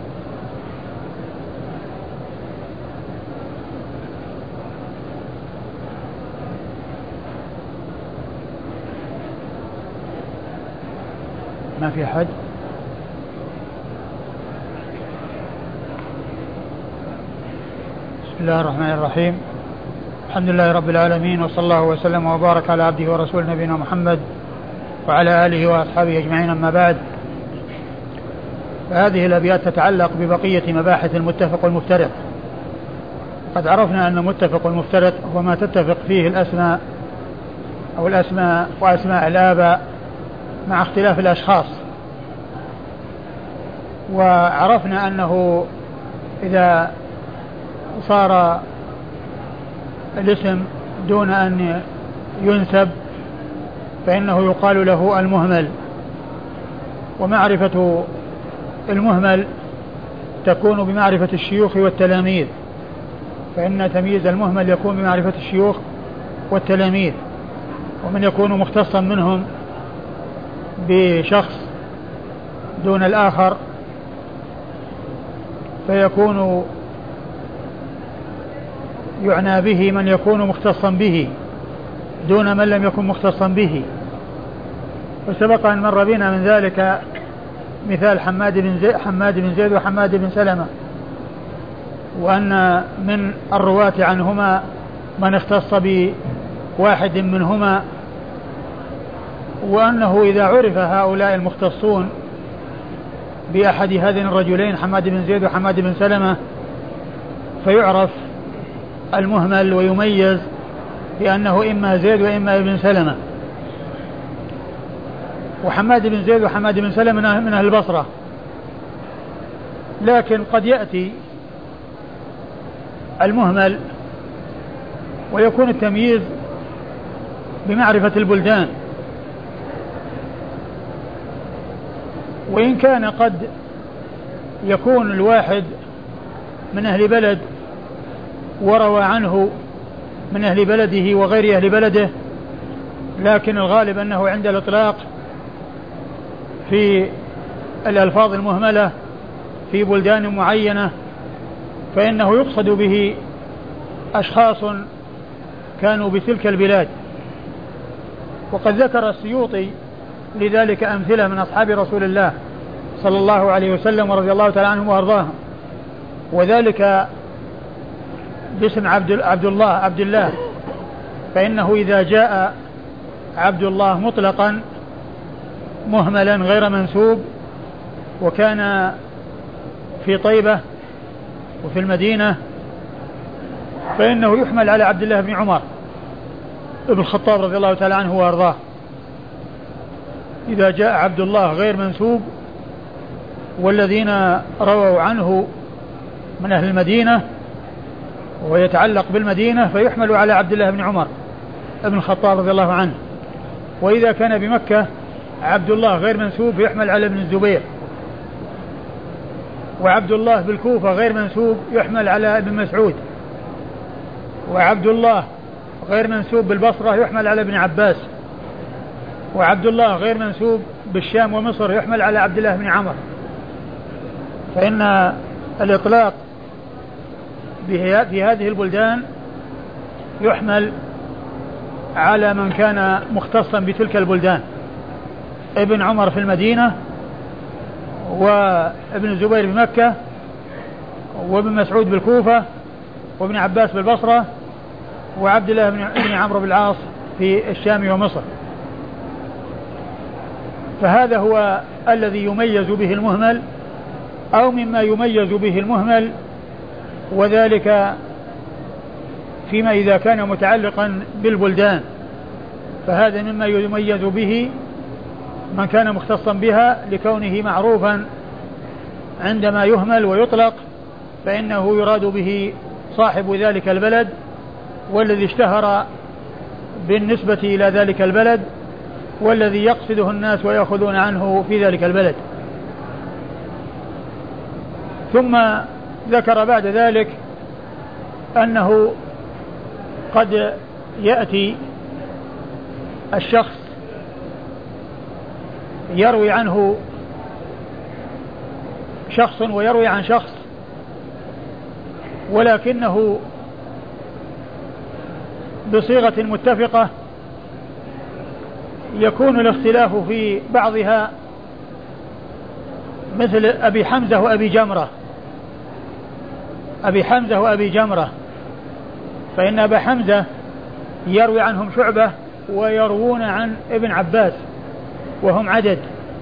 ما في أحد. بسم الله الرحمن الرحيم. الحمد لله رب العالمين، وصلى الله وسلم وبارك على عبده ورسوله نبينا محمد وعلى آله وأصحابه أجمعين. أما بعد، فهذه الأبيات تتعلق ببقية مباحث المتفق والمفترق. قد عرفنا أن المتفق والمفترق هو ما تتفق فيه الأسماء أو الأسماء وأسماء الآباء مع اختلاف الأشخاص، وعرفنا أنه إذا صار الاسم دون أن ينسب فإنه يقال له المهمل، ومعرفة المهمل تكون بمعرفة الشيوخ والتلاميذ، فإن تمييز المهمل يكون بمعرفة الشيوخ والتلاميذ، ومن يكون مختصا منهم بشخص دون الآخر فيكون يعنى به من يكون مختصا به دون من لم يكن مختصا به. وسبق أن مر بنا من ذلك مثال حماد بن زيد, حماد بن زيد وحماد بن سلمة، وأن من الرواة عنهما من اختص بواحد منهما، وأنه إذا عرف هؤلاء المختصون بأحد هذين الرجلين حماد بن زيد وحماد بن سلمة فيعرف المهمل ويميز بأنه إما زيد وإما ابن سلمة. وحماد بن زيد وحماد بن سلمة من أهل البصرة، لكن قد يأتي المهمل ويكون التمييز بمعرفة البلدان، وإن كان قد يكون الواحد من أهل بلد وروى عنه من أهل بلده وغير أهل بلده، لكن الغالب أنه عند الإطلاق في الألفاظ المهملة في بلدان معينة فإنه يقصد به أشخاص كانوا بتلك البلاد. وقد ذكر السيوطي لذلك أمثلة من أصحاب رسول الله صلى الله عليه وسلم ورضي الله تعالى عنهم وأرضاهم، وذلك باسم عبد, عبد الله عبد الله، فإنه إذا جاء عبد الله مطلقا مهملا غير منسوب وكان في طيبة وفي المدينة فإنه يحمل على عبد الله بن عمر ابن الخطاب رضي الله تعالى عنه وأرضاه. إذا جاء عبد الله غير منسوب والذين رووا عنه من أهل المدينة ويتعلق بالمدينة فيحمل على عبد الله بن عمر ابن الخطاب رضي الله عنه. وإذا كان بمكة عبد الله غير منسوب يحمل على ابن الزبير، وعبد الله بالكوفة غير منسوب يحمل على ابن مسعود، وعبد الله غير منسوب بالبصرة يحمل على ابن عباس، وعبد الله غير منسوب بالشام ومصر يحمل على عبد الله بن عمر. فإن الإطلاق في هذه البلدان يحمل على من كان مختصا بتلك البلدان، ابن عمر في المدينة، وابن الزبير بمكة، وابن مسعود بالكوفة، وابن عباس بالبصرة، وعبد الله بن عمرو بالعاص في الشام ومصر. فهذا هو الذي يميز به المهمل أو مما يميز به المهمل، وذلك فيما إذا كان متعلقا بالبلدان، فهذا مما يميز به من كان مختصا بها لكونه معروفا عندما يهمل ويطلق فإنه يراد به صاحب ذلك البلد والذي اشتهر بالنسبة إلى ذلك البلد والذي يقصده الناس ويأخذون عنه في ذلك البلد. ثم ذكر بعد ذلك أنه قد يأتي الشخص يروي عنه شخص ويروي عن شخص، ولكنه بصيغة متفقة يكون الاختلاف في بعضها، مثل أبي حمزة وأبي جمرة أبي حمزة وأبي جمرة فإن أبا حمزة يروي عنهم شعبة ويروون عن ابن عباس وهم عدد،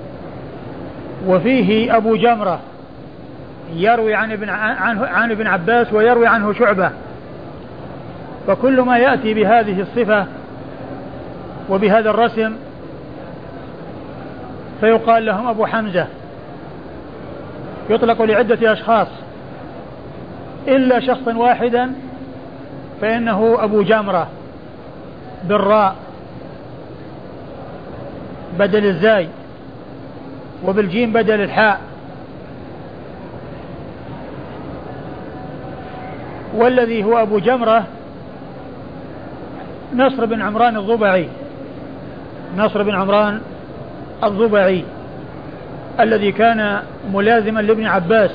وفيه أبو جمرة يروي عن ابن, عنه عن ابن عباس ويروي عنه شعبة. فكل ما يأتي بهذه الصفة وبهذا الرسم فيقال لهم أبو حمزة، يطلق لعدة أشخاص إلا شخصا واحدا فإنه أبو جمرة بالراء بدل الزاي وبالجيم بدل الحاء. والذي هو أبو جمرة نصر بن عمران الضبعي نصر بن عمران الضبعي الذي كان ملازما لابن عباس،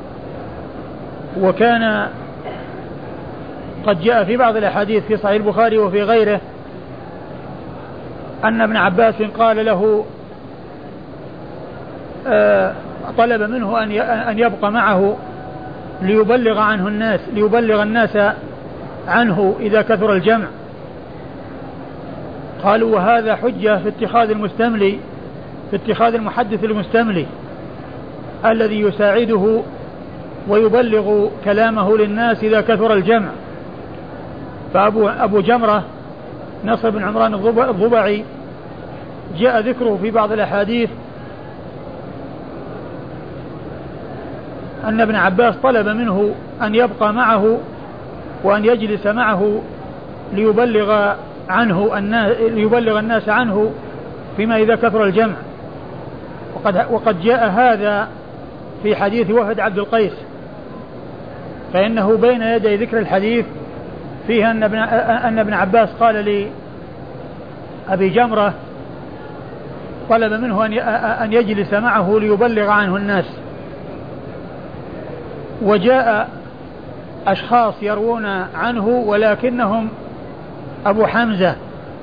وكان قد جاء في بعض الأحاديث في صحيح البخاري وفي غيره أن ابن عباس قال له طلب منه أن يبقى معه ليبلغ عنه الناس ليبلغ الناس عنه إذا كثر الجمع. قالوا وهذا حجة في اتخاذ المستملي في اتخاذ المحدث المستملي الذي يساعده ويبلغ كلامه للناس إذا كثر الجمع. فأبو أبو جمرة نصر بن عمران الضبعي جاء ذكره في بعض الأحاديث أن ابن عباس طلب منه أن يبقى معه وأن يجلس معه ليبلغ عنه الناس ليبلغ الناس عنه فيما إذا كثر الجمع. وقد وقد جاء هذا في حديث وفد عبد القيس، فإنه بين يدي ذكر الحديث فيه أن ابن أن ابن عباس قال لأبي جمرة طلب منه أن يجلس معه ليبلغ عنه الناس. وجاء أشخاص يروون عنه ولكنهم أبو حمزة،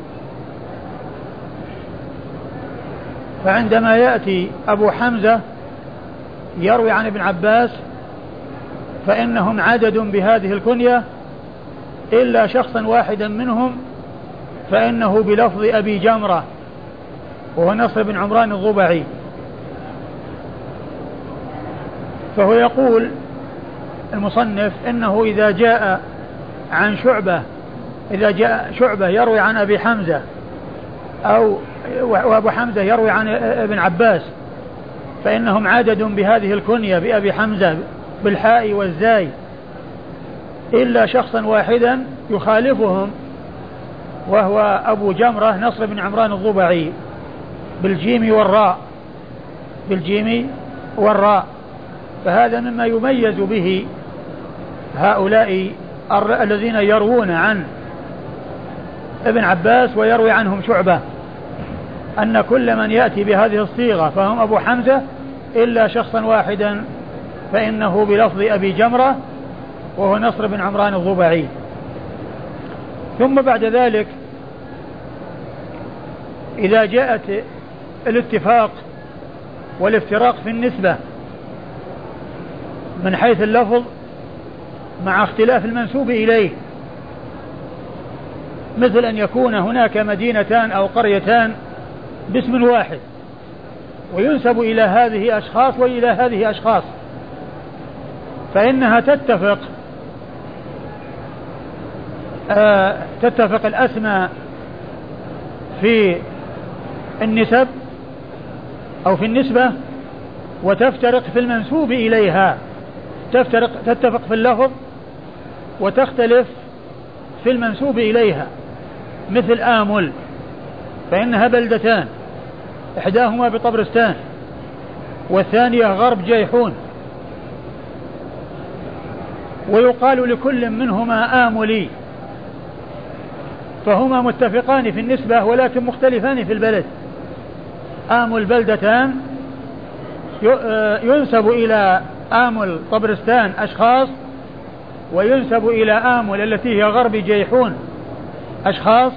فعندما يأتي أبو حمزة يروي عن ابن عباس فإنهم عدد بهذه الكنية إلا شخصا واحدا منهم فإنه بلفظ أبي جمرة وهو نصر بن عمران الضبعي. فهو يقول المصنف إنه إذا جاء عن شعبة إذا جاء شعبة يروي عن أبي حمزة أو وأبو حمزة يروي عن ابن عباس فإنهم عدد بهذه الكنية بأبي حمزة بالحاء والزاي إلا شخصا واحدا يخالفهم وهو أبو جمرة نصر بن عمران الضبعي بالجيم والراء بالجيم والراء. فهذا مما يميز به هؤلاء الذين يروون عن ابن عباس ويروي عنهم شعبة أن كل من يأتي بهذه الصيغة فهم أبو حمزة إلا شخصا واحدا فإنه بلفظ أبي جمرة وهو نصر بن عمران الضبعي. ثم بعد ذلك إذا جاءت الاتفاق والافتراق في النسبة من حيث اللفظ مع اختلاف المنسوب إليه، مثل أن يكون هناك مدينتان أو قريتان باسم واحد وينسب إلى هذه أشخاص وإلى هذه أشخاص، فإنها تتفق آه تتفق الأسماء في النسب أو في النسبة وتفترق في المنسوب إليها، تفترق تتفق في اللفظ وتختلف في المنسوب إليها. مثل آمل فإنها بلدتان إحداهما بطبرستان والثانية غرب جيحون، ويقال لكل منهما آملي، فهما متفقان في النسبة ولكن مختلفان في البلد. آمل بلدتان ينسب إلى آمل طبرستان أشخاص وينسب إلى آمل التي هي غرب جيحون أشخاص،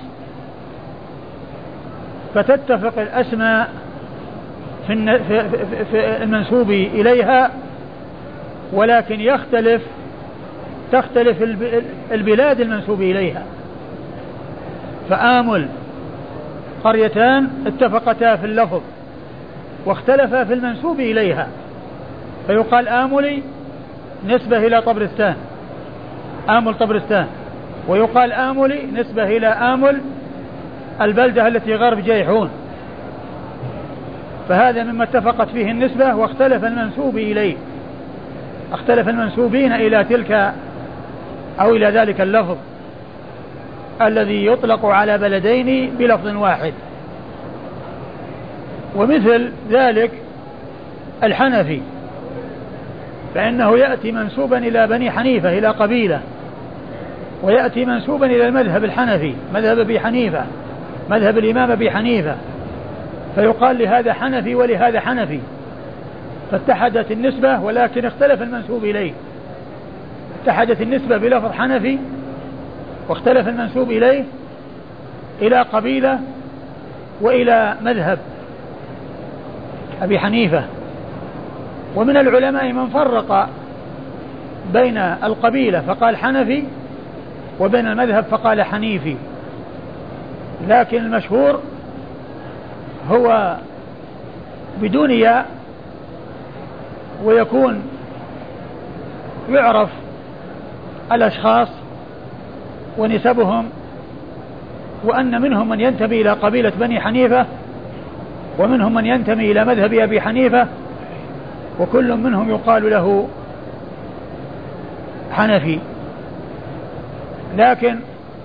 فتتفق الأسماء في المنسوب إليها ولكن يختلف تختلف البلاد المنسوب إليها. فآمل قريتان اتفقتا في اللفظ واختلفا في المنسوب إليها، فيقال آملي نسبة إلى طبرستان آمل طبرستان، ويقال آملي نسبة إلى آمل البلدة التي غرب جيحون. فهذا مما اتفقت فيه النسبة واختلف المنسوب إليه، اختلف المنسوبين إلى تلك أو إلى ذلك اللفظ الذي يطلق على بلدين بلفظ واحد. ومثل ذلك الحنفي فإنه يأتي منسوبا إلى بني حنيفة إلى قبيلة، ويأتي منسوبا إلى المذهب الحنفي مذهب أبي حنيفة مذهب الإمام أبي حنيفة، فيقال لهذا حنفي ولهذا حنفي، فاتحدت النسبة ولكن اختلف المنسوب إليه، اتحدت النسبة بلفظ حنفي واختلف المنسوب إليه إلى قبيلة وإلى مذهب أبي حنيفة ومن العلماء من فرق بين القبيلة فقال حنفي وبين المذهب فقال حنيفي، لكن المشهور هو بدون ياء، ويكون يعرف الأشخاص ونسبهم، وأن منهم من ينتمي إلى قبيلة بني حنيفة ومنهم من ينتمي إلى مذهب أبي حنيفة، وكل منهم يقال له حنفي، لكن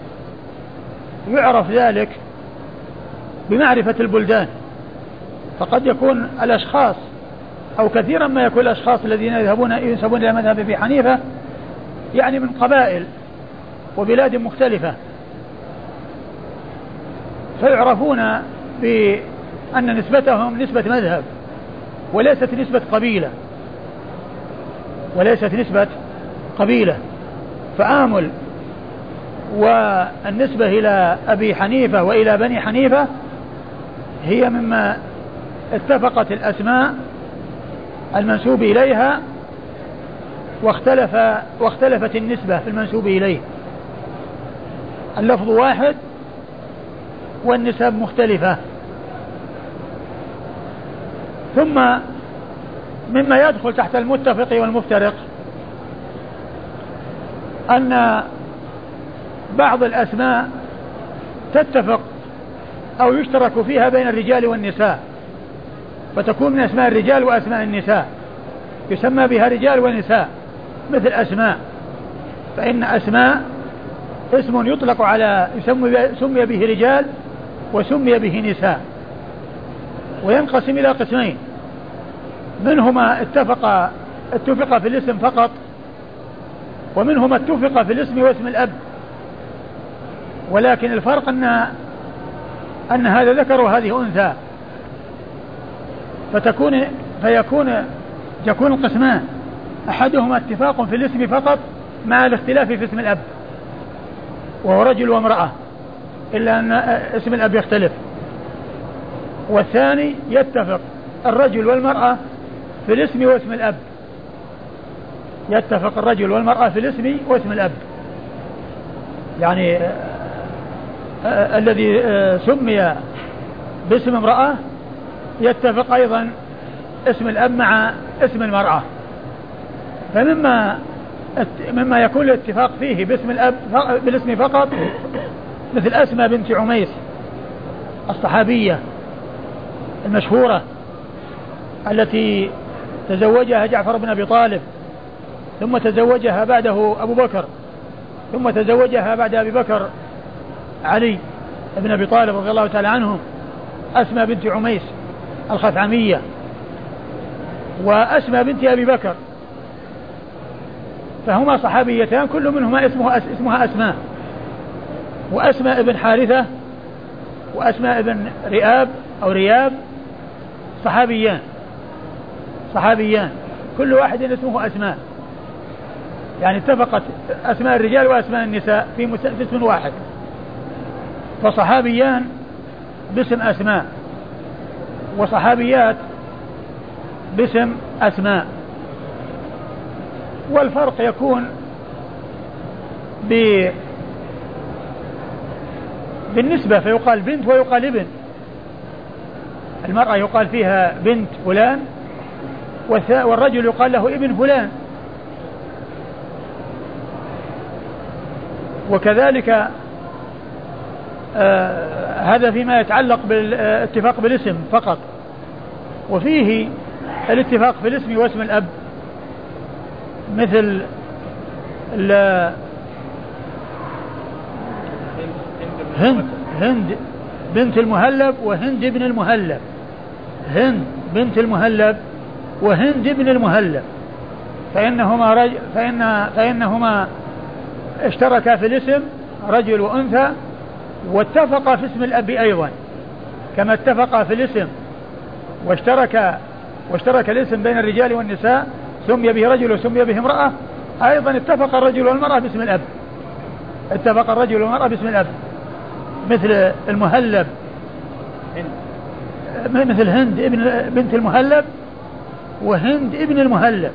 يعرف ذلك بمعرفة البلدان. فقد يكون الأشخاص أو كثيرا ما يكون الأشخاص الذين يذهبون ينسبون إلى مذهب أبي حنيفة يعني من قبائل وبلاد مختلفة، فيعرفون بأن نسبتهم نسبة مذهب وليست نسبة قبيلة وليست نسبة قبيلة. فآمل والنسبة إلى أبي حنيفة وإلى بني حنيفة هي مما اتفقت الأسماء المنسوب إليها واختلف واختلفت النسبة في المنسوب إليه، اللفظ واحد والنسب مختلفة. ثم مما يدخل تحت المتفق والمفترق أن بعض الأسماء تتفق أو يشترك فيها بين الرجال والنساء، فتكون من أسماء الرجال وأسماء النساء، يسمى بها رجال ونساء، مثل أسماء، فإن أسماء اسم يطلق على سمي به رجال وسمي به نساء، وينقسم إلى قسمين، منهما اتفق اتفق في الاسم فقط، ومنهما اتفق في الاسم واسم الأب، ولكن الفرق أن أن هذا ذكر وهذه أنثى، فتكون فيكون يكون القسمان أحدهما اتفاق في الاسم فقط مع الاختلاف في اسم الأب، وهو رجل وامرأة، إلا أن اسم الأب يختلف. والثاني يتفق الرجل والمرأة في الاسم واسم الأب، يتفق الرجل والمرأة في الاسم واسم الأب، يعني آه آه الذي آه سمي باسم امرأة يتفق أيضا اسم الأب مع اسم المرأة. فمما مما يكون الاتفاق فيه باسم الأب بالاسم فقط مثل أسماء بنت عميس الصحابية المشهورة التي تزوجها جعفر بن أبي طالب، ثم تزوجها بعده أبو بكر، ثم تزوجها بعد أبي بكر علي بن أبي طالب رضي الله تعالى عنهم، أسماء بنت عميس الخثعمية، وأسماء بنت أبي بكر، فهما صحابيتان كل منهما اسمه اسمها أسماء. وأسماء ابن حارثة وأسماء ابن رئاب أو رياب صحابيان صحابيان كل واحد اسمه أسماء، يعني اتفقت أسماء الرجال وأسماء النساء في اسم واحد، فصحابيان باسم أسماء وصحابيات باسم أسماء. والفرق يكون ب بالنسبة، فيقال بنت ويقال ابن، المرأة يقال فيها بنت فلان والرجل يقال له ابن فلان. وكذلك آه هذا فيما يتعلق بالاتفاق بالاسم فقط، وفيه الاتفاق في الاسم واسم الأب، مثل هند هند بنت المهلب وهند ابن المهلب، هند بنت المهلب وهند ابن المهلب، فإنهما رج... فإن... فإنهما اشتركا في الاسم رجل وأنثى، واتفقا في اسم الأب أيضا، كما اتفقا في الاسم واشترك واشترك الاسم بين الرجال والنساء، سمي به رجل وسمي به امرأة، أيضا اتفق الرجل والمرأة باسم الأب، اتفق الرجل والمرأة باسم الأب، مثل المهلب مثل هند ابن بنت المهلب وهند ابن المهلب.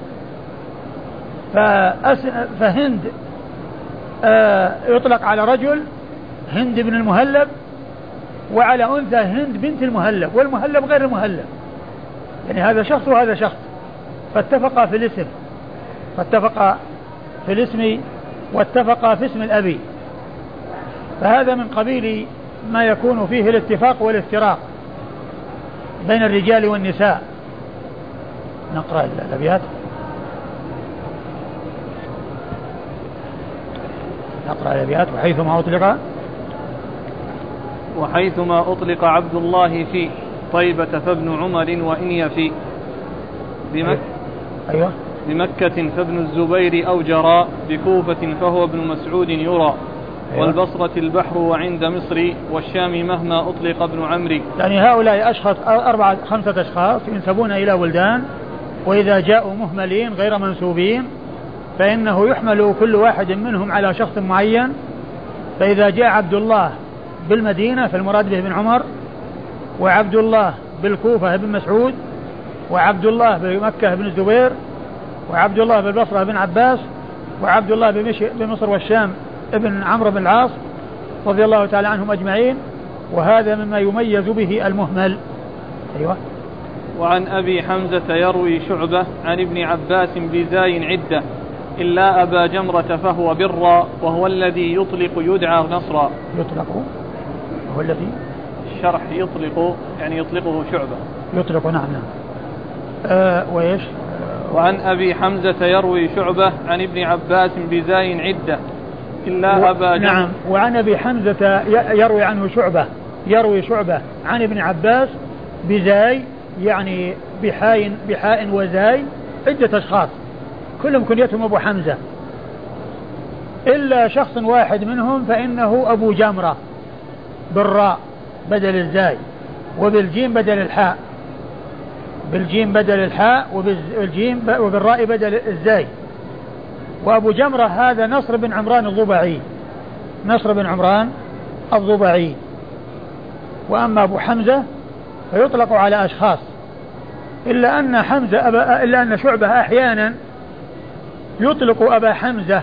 فهند آه يطلق على رجل هند ابن المهلب، وعلى أنثى هند بنت المهلب، والمهلب غير المهلب، يعني هذا شخص وهذا شخص، فاتفقا في الاسم، فاتفقا في الاسم واتفقا في اسم الأبي. فهذا من قبيل ما يكون فيه الاتفاق والافتراق بين الرجال والنساء. نقرأ الأبيات. نقرأ الأبيات. وحيثما أطلق وحيثما أطلق عبد الله في طيبة فابن عمر وإن يفي بمك أيوة. بمكة فابن الزبير أو جراء بكوفة فهو ابن مسعود يرى. أيوة. والبصرة البحر وعند مصر والشام مهما أطلق ابن عمرو. يعني هؤلاء أشخاص أربعة خمسة أشخاص ينسبون إلى بلدان، وإذا جاءوا مهملين غير منسوبين فإنه يحمل كل واحد منهم على شخص معين. فإذا جاء عبد الله بالمدينة فالمراد به ابن عمر، وعبد الله بالكوفة ابن مسعود، وعبد الله بمكة ابن الزبير، وعبد الله بالبصرة ابن عباس، وعبد الله بمصر والشام ابن عمرو بن العاص رضي الله تعالى عنهم أجمعين. وهذا مما يميز به المهمل. أيوة. وعن أبي حمزة يروي شعبة عن ابن عباس بزاي عدة إلا أبا جمرة فهو برا وهو الذي يطلق يدعى نصرا. يطلق هو الذي الشرح يطلق يعني يطلقه شعبة. يطلق نعم نعم. آه وإيش؟ وعن أبي حمزة يروي شعبة عن ابن عباس بزاي عدة إلا و... أبا جمرة. نعم. وعن أبي حمزة يروي عنه شعبة يروي شعبة عن ابن عباس بزاي يعني بحاء بحاء وزاي عدة أشخاص كلهم كنيتهم أبو حمزة إلا شخص واحد منهم فإنه أبو جمرة بالراء بدل الزاي وبالجيم بدل الحاء، بالجيم بدل الحاء وبالجيم وبالراء بدل الزاي. وأبو جمرة هذا نصر بن عمران الضبعي، نصر بن عمران الضبعي. وأما أبو حمزة فيطلق على أشخاص، إلا أن حمزة أبا إلا أن شعبة أحيانا يطلق أبا حمزة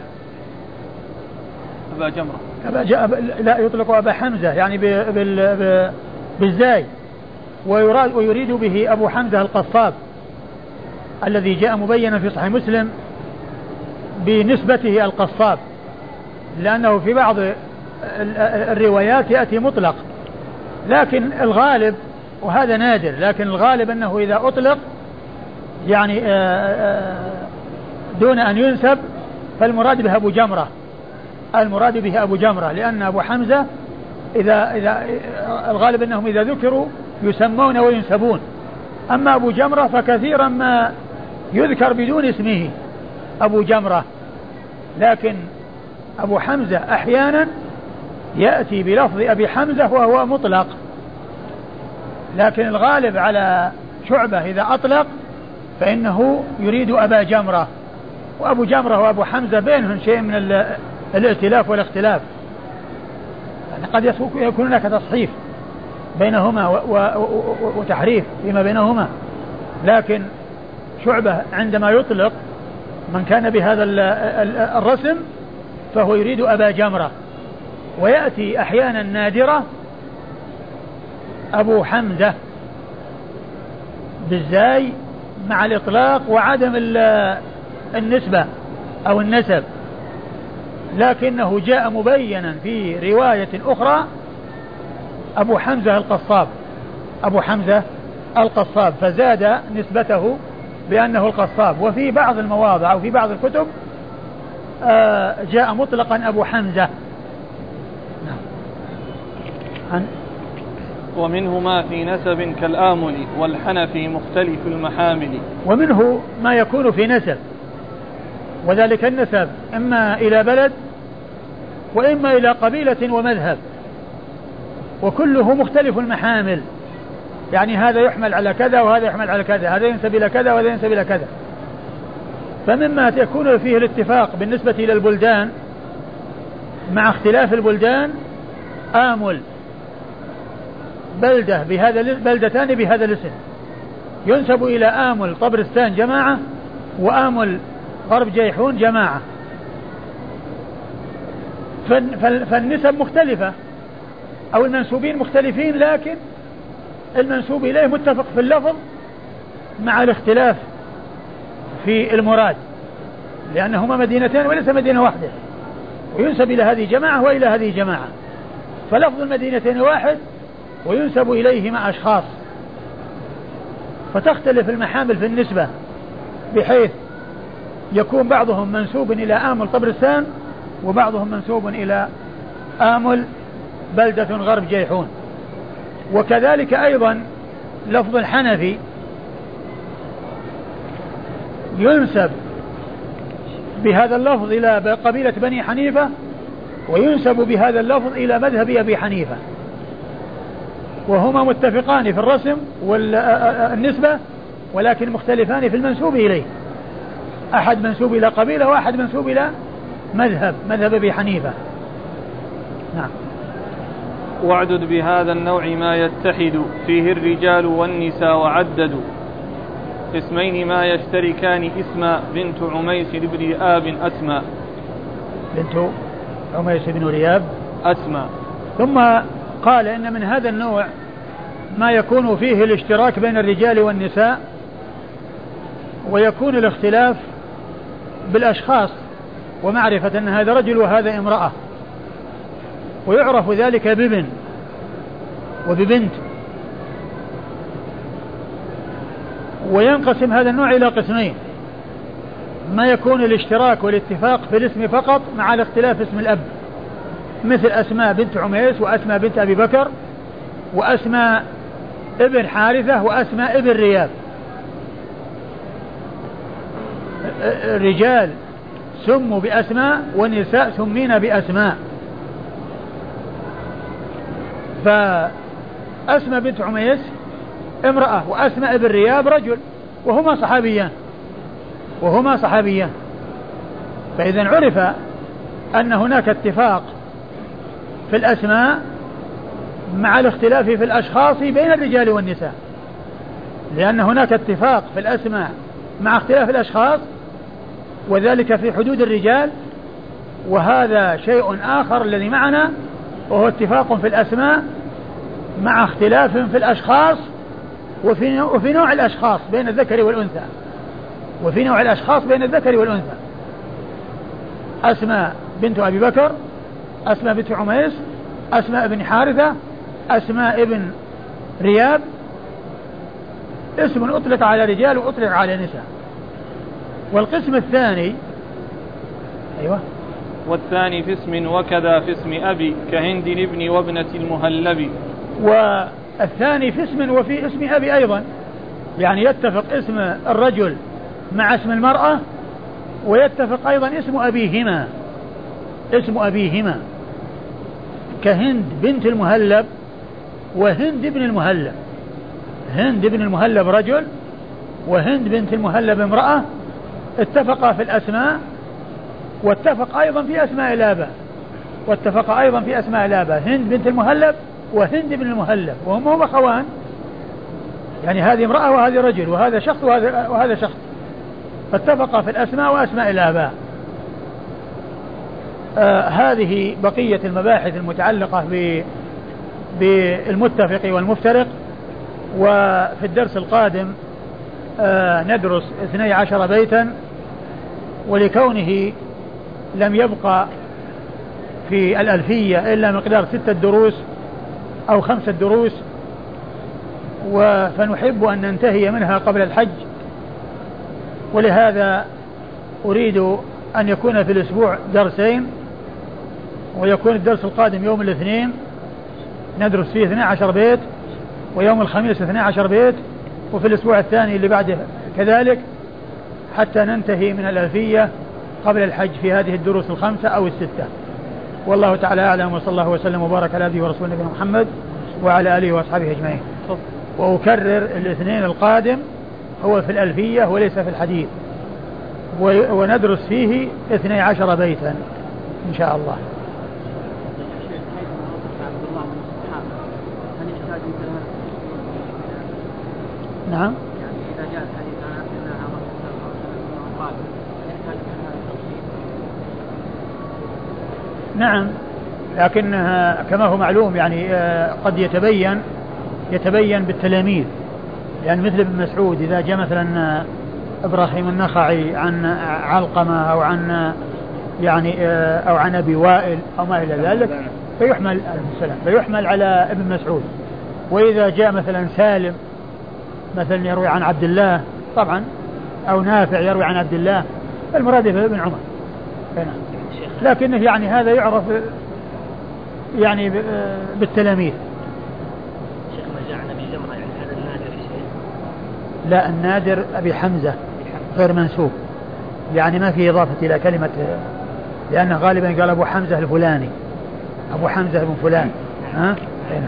أبا جمرة أبا ج... لا يطلق أبا حمزة يعني ب... بال... ب... بالزاي، ويراد ويريد به أبو حمزة القصاب الذي جاء مبينا في صحيح مسلم بنسبته القصاب، لأنه في بعض الروايات يأتي مطلق، لكن الغالب وهذا نادر، لكن الغالب أنه إذا أطلق يعني دون أن ينسب فالمراد به أبو جمرة، المراد به أبو جمرة، لأن أبو حمزة إذا إذا الغالب أنهم إذا ذكروا يسمون وينسبون. أما أبو جمرة فكثيرا ما يذكر بدون اسمه أبو جمرة، لكن أبو حمزة أحيانا يأتي بلفظ أبي حمزة وهو مطلق، لكن الغالب على شعبة إذا أطلق فإنه يريد أبا جمرة. وأبو جمرة وأبو حمزة بينهم شيء من الائتلاف والاختلاف، يعني قد يكون هناك تصحيف بينهما وتحريف فيما بينهما، لكن شعبة عندما يطلق من كان بهذا الرسم فهو يريد أبا جمرة. ويأتي أحيانا نادرة أبو حمزة بالزاي مع الإطلاق وعدم النسبة أو النسب، لكنه جاء مبينا في رواية أخرى أبو حمزة القصاب، أبو حمزة القصاب، فزاد نسبته بأنه القصاب. وفي بعض المواضع أو في بعض الكتب جاء مطلقا أبو حمزة. عن ومنهما في نسب كالآمل والحنفي مختلف المحامل. ومنه ما يكون في نسب، وذلك النسب إما إلى بلد وإما إلى قبيلة ومذهب، وكله مختلف المحامل، يعني هذا يحمل على كذا وهذا يحمل على كذا، هذا ينسب إلى كذا وهذا ينسب إلى كذا. فمما يكون فيه الاتفاق بالنسبة إلى البلدان مع اختلاف البلدان آمل بلدة بهذا بلدتان بهذا الاسم، ينسب إلى آمل طبرستان جماعة، وآمل غرب جيحون جماعة. فالنسب مختلفة أو المنسوبين مختلفين، لكن المنسوب إليه متفق في اللفظ مع الاختلاف في المراد، لأنهما مدينتين وليس مدينة واحدة، وينسب إلى هذه جماعة وإلى هذه جماعة، فلفظ المدينتين واحد وينسب إليهما أشخاص، فتختلف المحامل في النسبة، بحيث يكون بعضهم منسوب إلى آمل طبرستان وبعضهم منسوب إلى آمل بلدة غرب جيحون. وكذلك أيضا لفظ الحنفي ينسب بهذا اللفظ إلى قبيلة بني حنيفة، وينسب بهذا اللفظ إلى مذهب أبي حنيفة، وهما متفقان في الرسم والنسبة، ولكن مختلفان في المنسوب إليه، أحد منسوب إلى قبيلة وأحد منسوب إلى مذهب مذهب أبي حنيفة. نعم. واعدد بهذا النوع ما يتحد فيه الرجال والنساء وعددوا اسمين ما يشتركان اسما بنت عميس بن رياب أسماء. بنت عميس بن رياب أسماء. ثم قال إن من هذا النوع ما يكون فيه الاشتراك بين الرجال والنساء، ويكون الاختلاف بالأشخاص، ومعرفة أن هذا رجل وهذا امرأة، ويعرف ذلك بابن وببنت. وينقسم هذا النوع إلى قسمين: ما يكون الاشتراك والاتفاق في الاسم فقط مع الاختلاف اسم الأب، مثل أسماء بنت عميس وأسماء بنت أبي بكر وأسماء ابن حارثة وأسماء ابن رياب. الرجال سموا بأسماء والنساء سمين بأسماء. فأسماء بنت عميس امرأة، وأسماء ابن رياب رجل، وهما صحابيان وهما صحابيان فإذا عرف أن هناك اتفاق في الأسماء مع الاختلاف في الأشخاص بين الرجال والنساء، لأن هناك اتفاق في الأسماء مع اختلاف الأشخاص، وذلك في حدود الرجال. وهذا شيء آخر الذي معنا، وهو اتفاق في الأسماء مع اختلاف في الأشخاص، وفي, وفي نوع الأشخاص بين الذكر والأنثى وفي نوع الأشخاص بين الذكر والأنثى. أسماء بنت أبي بكر، أسماء بنت عميس، أسماء بن حارثة، أسماء ابن رياب، اسم أطلق على رجال وأطلق على نساء. والقسم الثاني أيوة والثاني في اسم وكذا في اسم أبي كهند ابن وابنة المهلب. والثاني في اسم وفي اسم أبي أيضا، يعني يتفق اسم الرجل مع اسم المرأة، ويتفق أيضا اسم أبيهما اسم أبيهما كهند بنت المهلب وهند ابن المهلب. هند ابن المهلب رجل، وهند بنت المهلب امرأة، اتفقا في الأسماء، واتفق أيضا في أسماء الآباء واتفق أيضا في أسماء الآباء هند بنت المهلب وهند بن المهلب، وهم هم أخوان، يعني هذه امرأة وهذه رجل، وهذا شخص وهذا, وهذا شخص، فاتفقا في الأسماء وأسماء الآباء. آه هذه بقية المباحث المتعلقة بالمتفق والمفترق. وفي الدرس القادم آه ندرس اثني عشر بيتا، ولكونه لم يبقى في الألفية إلا مقدار ستة دروس أو خمسة دروس، فنحب أن ننتهي منها قبل الحج، ولهذا أريد أن يكون في الأسبوع درسين، ويكون الدرس القادم يوم الاثنين ندرس فيه اثني عشر بيت، ويوم الخميس اثني عشر بيت، وفي الأسبوع الثاني اللي بعده كذلك، حتى ننتهي من الألفية قبل الحج في هذه الدروس الخمسة أو الستة. والله تعالى أعلم، وصلى الله وسلم وبارك على عبده ورسوله نبينا محمد وعلى آله وأصحابه أجمعين. وأكرر الاثنين القادم هو في الألفية وليس في الحديث، وندرس فيه اثني عشر بيتا إن شاء الله. نعم. نعم، لكنها كما هو معلوم يعني قد يتبين يتبين بالتلاميذ، يعني مثل ابن مسعود إذا جاء مثلا إبراهيم النخعي عن علقمة أو عن يعني أو عن أبي وائل أو ما إلى ذلك فيحمل فيحمل على ابن مسعود. وإذا جاء مثلا سالم مثلا يروي عن عبد الله طبعا أو نافع يروي عن عبد الله المراد به ابن عمر، لكنه يعني هذا يعرف يعني بالتلاميذ. شيخ ما جاء عن أبي جمرة يعني هذا النادر في شيء؟ لا، النادر أبي حمزة غير منسوب، يعني ما في إضافة إلى كلمة، لأنه غالبا قال أبو حمزة الفلاني أبو حمزة بن فلان. ها؟ هنا.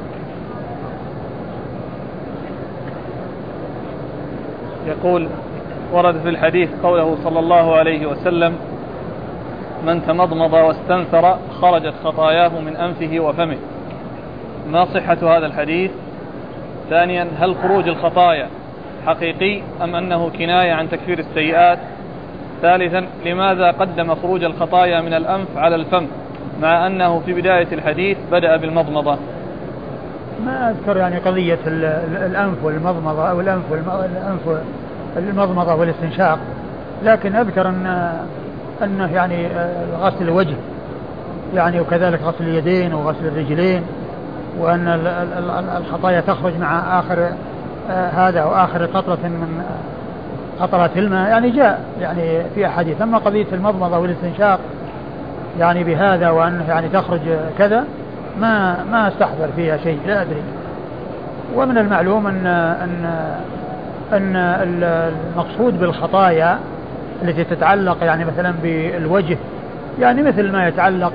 يقول ورد في الحديث قوله صلى الله عليه وسلم من تمضمض واستنثر خرجت خطاياه من أنفه وفمه، ما صحة هذا الحديث؟ ثانيا هل خروج الخطايا حقيقي أم أنه كناية عن تكفير السيئات؟ ثالثا لماذا قدم خروج الخطايا من الأنف على الفم مع أنه في بداية الحديث بدأ بالمضمضة؟ ما أذكر يعني قضية الأنف والمضمضة أو الأنف والأنف المضمضة والاستنشاق، لكن أذكر أن أنه يعني غسل الوجه يعني وكذلك غسل اليدين وغسل الرجلين، وأن الخطايا تخرج مع آخر هذا وآخر قطرة من قطرات الماء، يعني جاء يعني في أحاديث. أما قضية المضمضة والاستنشاق يعني بهذا وأنه يعني تخرج كذا ما ما استحضر فيها شيء، لا أدري. ومن المعلوم أن أن أن المقصود بالخطايا التي تتعلق يعني مثلا بالوجه يعني مثل ما يتعلق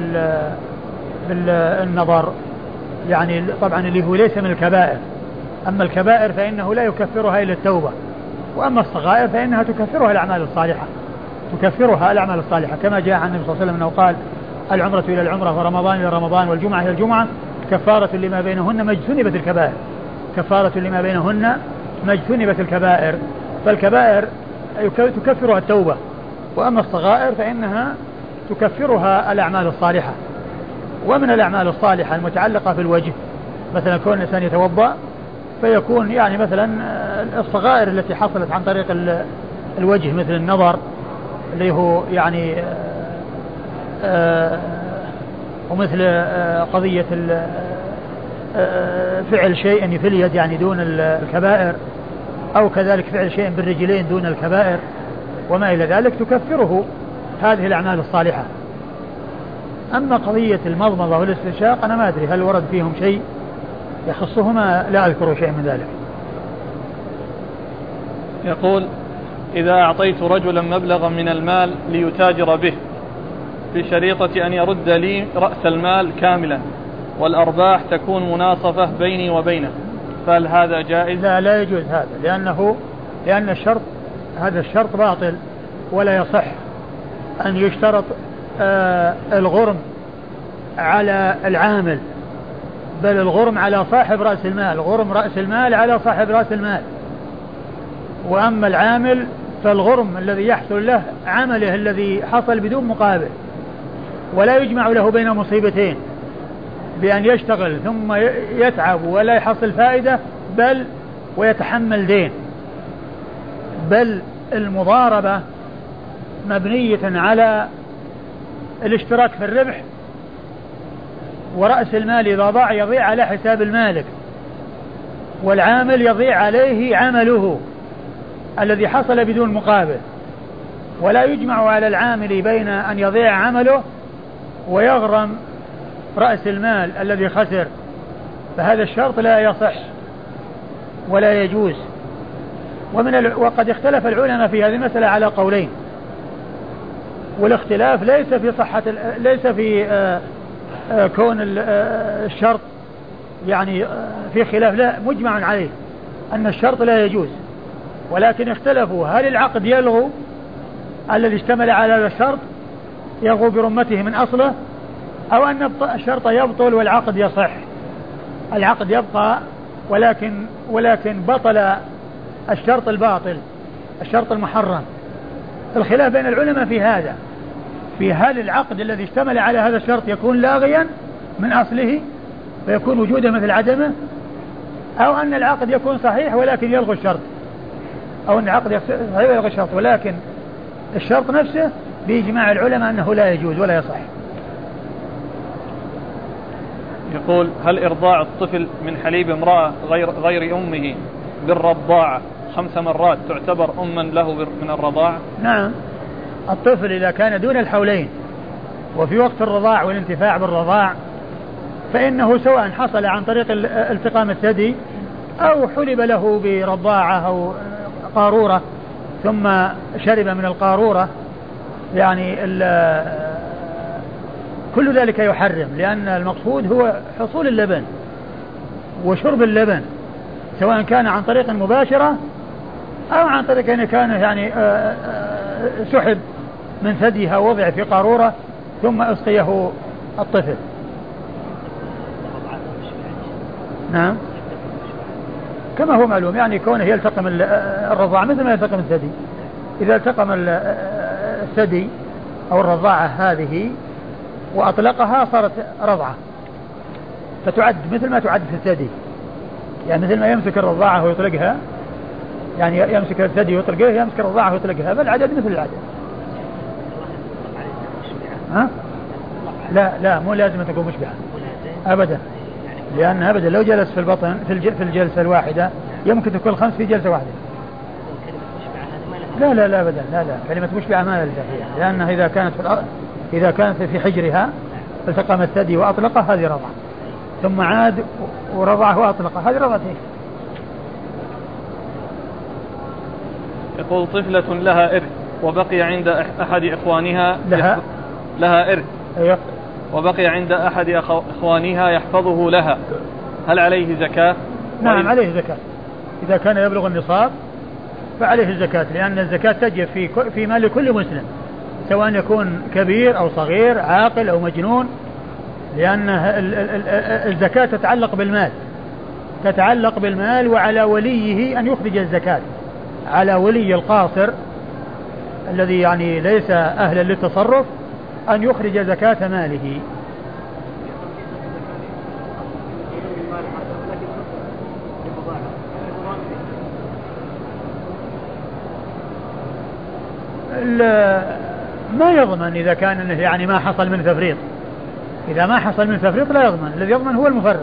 بالنظر يعني طبعا اللي هو ليس من الكبائر. أما الكبائر فإنه لا يكفرها إلا التوبة، وأما الصغائر فإنها تكفرها الأعمال الصالحة تكفرها الأعمال الصالحة كما جاء عن النبي صلى الله عليه وسلم أنه قال العمرة إلى العمرة ورمضان إلى رمضان والجمعة إلى الجمعة كفارة لما بينهن ما اجتنبت الكبائر كفارة لما بينهن ما اجتنبت الكبائر. فالكبائر تكفرها التوبة، وأما الصغائر فإنها تكفرها الأعمال الصالحة. ومن الأعمال الصالحة المتعلقة في الوجه مثلا كون الإنسان يتوضأ فيكون يعني مثلا الصغائر التي حصلت عن طريق الوجه مثل النظر اللي هو يعني آه ومثل آه قضية آه فعل شيء في اليد يعني دون الكبائر، أو كذلك فعل شيء بالرجلين دون الكبائر وما إلى ذلك تكفره هذه الأعمال الصالحة. أما قضية المضمضة والاستنشاق أنا ما أدري هل ورد فيهم شيء يخصهما، لا أذكر شيء من ذلك. يقول إذا أعطيت رجلا مبلغا من المال ليتاجر به بشريطة أن يرد لي رأس المال كاملا والأرباح تكون مناصفة بيني وبينه، فهل هذا جائز؟ لا لا يجوز هذا، لأنه لأن الشرط هذا الشرط باطل ولا يصح أن يشترط آه الغرم على العامل، بل الغرم على صاحب رأس المال، غرم رأس المال على صاحب رأس المال. وأما العامل فالغرم الذي يحصل له عمله الذي حصل بدون مقابل، ولا يجمع له بين مصيبتين بأن يشتغل ثم يتعب ولا يحصل فائدة بل ويتحمل دين، بل المضاربة مبنية على الاشتراك في الربح، ورأس المال إذا ضاع يضيع على حساب المالك، والعامل يضيع عليه عمله الذي حصل بدون مقابل، ولا يجمع على العامل بين أن يضيع عمله ويغرم رأس المال الذي خسر، فهذا الشرط لا يصح ولا يجوز. ومن ال... وقد اختلف العلماء في هذه المسألة على قولين، والاختلاف ليس في صحة ال... ليس في آآ آآ كون الشرط يعني في خلاف، لا مجمع عليه أن الشرط لا يجوز، ولكن اختلفوا هل العقد يلغو الذي اشتمل على هذا الشرط يلغو برمته من أصله، أو أن الشرط يبطل والعقد يصح. العقد يبقى ولكن ولكن بطل الشرط الباطل الشرط المحرم. الخلاف بين العلماء في هذا، في هل العقد الذي اشتمل على هذا الشرط يكون لاغيا من أصله فيكون وجوده مثل عدمه، أو أن العقد يكون صحيح ولكن يلغي الشرط، أو أن العقد صحيح ويلغي الشرط ولكن الشرط نفسه بإجماع العلماء أنه لا يجوز ولا يصح. يقول هل إرضاع الطفل من حليب امرأة غير, غير أمه بالرضاعة خمس مرات تعتبر أما له من الرضاعة؟ نعم، الطفل إذا كان دون الحولين وفي وقت الرضاع والانتفاع بالرضاع فإنه سواء حصل عن طريق التقام الثدي أو حلب له برضاعة أو قارورة ثم شرب من القارورة، يعني كل ذلك يحرم، لأن المقصود هو حصول اللبن وشرب اللبن سواء كان عن طريق مباشرة أو عن طريق أن كان يعني سحب من ثديها ووضع في قارورة ثم أسقيه الطفل. نعم كما هو معلوم، يعني كونه يلتقم الرضاعة مثل ما يلتقم الثدي، إذا التقم الثدي أو الرضاعة هذه وأطلقها صارت رضعة، فتعد مثل ما تعد في الثدي، يعني مثل ما يمسك الرضاعة ويطلقها، يعني يمسك الثدي ويطلقها يمسك الرضاعة ويطلقها، فالعدد مثل العدد. ها؟ لا لا مو لازم تكون مشبعة أبدا، لأن أبدا لو جلس في البطن في الجلسة الواحدة يمكن تكون خمس في جلسة واحدة. لا لا لا أبدا، لا لا كلمة مشبعة ما لها فيها، لأنها إذا كانت في الأرض إذا كانت في حجرها التقم الثدي وأطلقه هذه رضعة، ثم عاد ورضعه وأطلقه هذه رضعتين. يقول طفلة لها إرث وبقي عند أحد إخوانها لها لها إرث أيوه وبقي عند أحد إخوانها يحفظه لها، هل عليه زكاة؟ نعم عليه زكاة، إذا كان يبلغ النصاب فعليه الزكاة، لأن الزكاة تجب في في مال كل مسلم سواء يكون كبير أو صغير عاقل أو مجنون، لأن الزكاة تتعلق بالمال تتعلق بالمال وعلى وليه أن يخرج الزكاة، على ولي القاصر الذي يعني ليس أهلا للتصرف أن يخرج زكاة ماله. ما يضمن إذا كان يعني ما حصل من تفريط، إذا ما حصل من تفريط لا يضمن، الذي يضمن هو المفرط.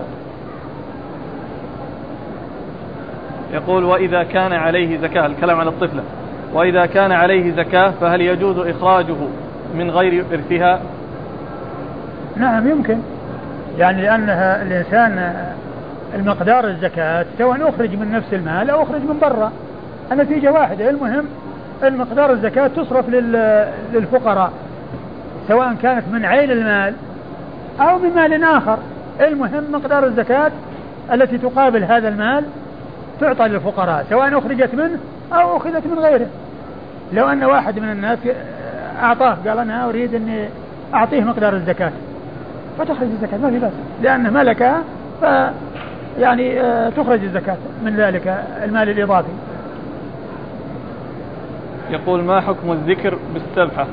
يقول وإذا كان عليه زكاة، الكلام على الطفلة، وإذا كان عليه زكاة فهل يجوز إخراجه من غير إرثها؟ نعم يمكن، يعني لأنها الإنسان المقدار الزكاة سواء أخرج من نفس المال أو أخرج من برا النتيجة واحدة، المهم المقدار الزكاة تصرف للفقراء سواء كانت من عين المال أو من مال آخر، المهم مقدار الزكاة التي تقابل هذا المال تعطى للفقراء سواء أخرجت منه أو أخذت من غيره. لو أن واحد من الناس أعطاه قال أنا أريد أن أعطيه مقدار الزكاة فتخرج الزكاة ما في بأس، لأنه ملكها ف يعني تخرج الزكاة من ذلك المال الإضافي. يقول ما حكم الذكر بالسبحة؟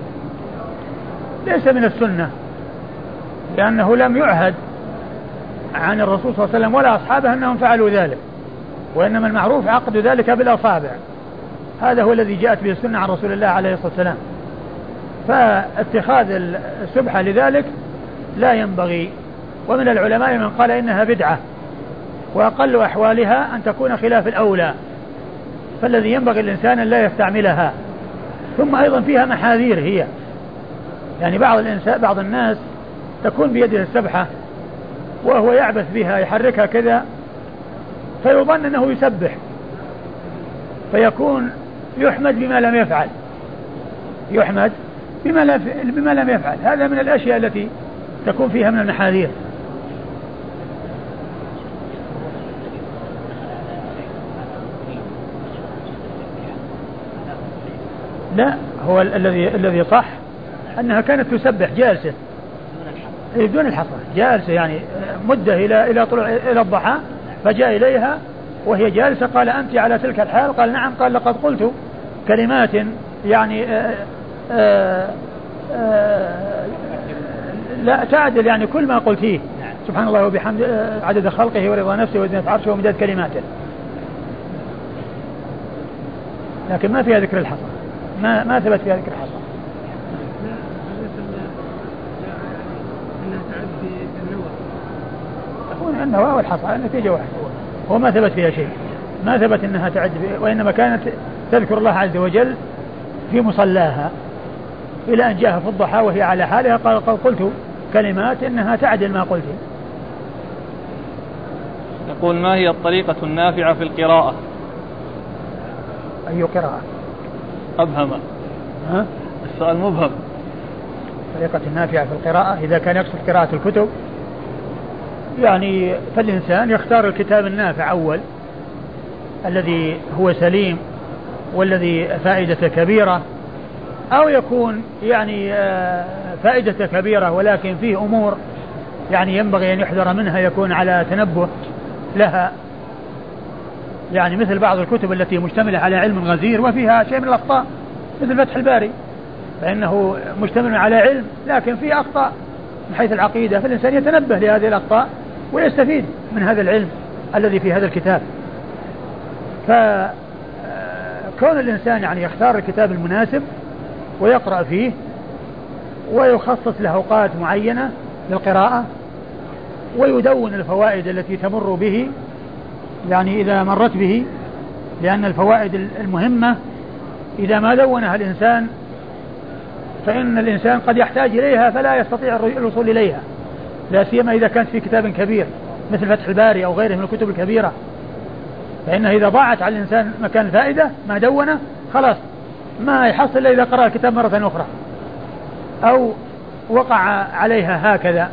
ليس من السنة، لأنه لم يعهد عن الرسول صلى الله عليه وسلم ولا أصحابه أنهم فعلوا ذلك، وإنما المعروف عقد ذلك بالأصابع، هذا هو الذي جاءت به السنة عن رسول الله عليه الصلاة والسلام، فاتخاذ السبحة لذلك لا ينبغي. ومن العلماء من قال إنها بدعة وأقل أحوالها أن تكون خلاف الأولى، فالذي ينبغي الإنسان أن لا يستعملها. ثم أيضا فيها محاذير هي، يعني بعض الإنسان بعض الناس تكون بيده السبحة وهو يعبث بها يحركها كذا فيظن أنه يسبح فيكون يحمد بما لم يفعل يحمد بما, بما لم يفعل هذا من الأشياء التي تكون فيها من المحاذير. لا هو الذي الذي صح أنها كانت تسبح جالسة بدون الحصى جالسة، يعني مدة إلى إلى طلوع إلى الضحى فجاء إليها وهي جالسة قال أنت على تلك الحال؟ قال نعم. قال لقد قلت كلمات يعني آآ آآ لا تعدل يعني كل ما قلتيه سبحان الله وبحمد عدد خلقه ورضا نفسه وزنة عرشه ومداد كلماته، لكن ما فيها ذكر الحصى، ما ما ثبت فيها ذكر الحصى. تكون النوى والحصى النتيجة واحدة، هو ما ثبت فيها شيء، ما ثبت انها تعد، وانما كانت تذكر الله عز وجل في مصلاها الى ان جاء في الضحى وهي على حالها قال قلت كلمات انها تعدل ما قلت. يقول ما هي الطريقة النافعة في القراءة؟ أي قراءة؟ أبهم. ها؟ السؤال مبهم. الطريقة النافعة في القراءة إذا كان يقصد قراءة الكتب يعني فالإنسان يختار الكتاب النافع أول الذي هو سليم والذي فائدة كبيرة، أو يكون يعني فائدة كبيرة ولكن فيه أمور يعني ينبغي أن يحذر منها، يكون على تنبه لها، يعني مثل بعض الكتب التي مشتملة على علم غزير وفيها شيء من الأخطاء مثل فتح الباري، فإنه مشتمل على علم لكن فيه أخطاء من حيث العقيدة، فالإنسان يتنبه لهذه الأخطاء ويستفيد من هذا العلم الذي في هذا الكتاب. فكون الإنسان يعني يختار الكتاب المناسب ويقرأ فيه ويخصص له أوقات معينة للقراءة ويدون الفوائد التي تمر به يعني إذا مرت به، لأن الفوائد المهمة إذا ما دونها الإنسان فإن الإنسان قد يحتاج إليها فلا يستطيع الوصول إليها، لا سيما إذا كانت في كتاب كبير مثل فتح الباري أو غيره من الكتب الكبيرة، فإنه إذا ضاعت على الإنسان مكان الفائدة ما دونه خلاص ما يحصل إلا إذا قرأ الكتاب مرة أخرى أو وقع عليها هكذا.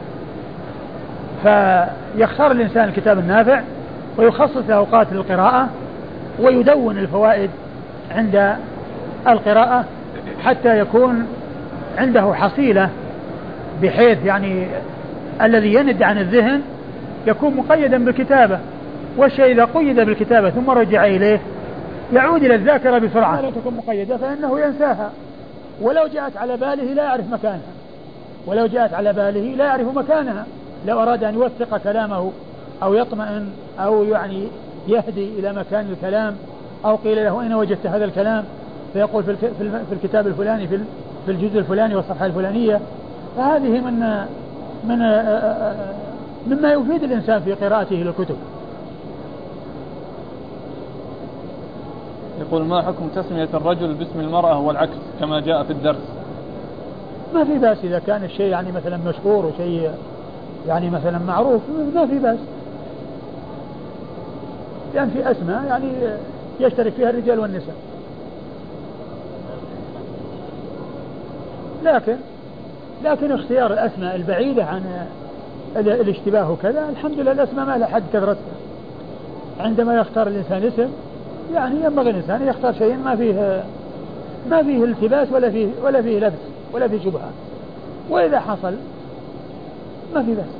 فيختار الإنسان الكتاب النافع ويخصص له أوقات للقراءة ويدون الفوائد عند القراءة حتى يكون عنده حصيلة، بحيث يعني الذي يند عن الذهن يكون مقيدا بالكتابة، والشيء إذا قيد بالكتابة ثم رجع إليه يعود إلى الذاكرة بسرعة، لا تكون مقيدة فإنه ينساها، ولو جاءت على باله لا يعرف مكانها، ولو جاءت على باله لا يعرف مكانها، لو أراد أن يوثق كلامه أو يطمئن أو يعني يهدي إلى مكان الكلام أو قيل له أين وجدت هذا الكلام فيقول في في الكتاب الفلاني في الجزء الفلاني والصفحة الفلانية، فهذه من من مما يفيد الإنسان في قراءته للكتب. يقول ما حكم تسمية الرجل باسم المرأة والعكس كما جاء في الدرس؟ ما في بأس إذا كان الشيء يعني مثلا مشهور وشيء يعني مثلا معروف ما في بأس، لأن في أسماء يعني يشترك فيها الرجال والنساء، لكن لكن اختيار الأسماء البعيدة عن الاشتباه وكذا الحمد لله الأسماء ما لها حد كثرتها. عندما يختار الإنسان اسم يعني ينبغي الإنسان يختار شيء ما فيه ما فيه التباس ولا فيه ولا فيه لبس ولا فيه شبهة، وإذا حصل ما في بس.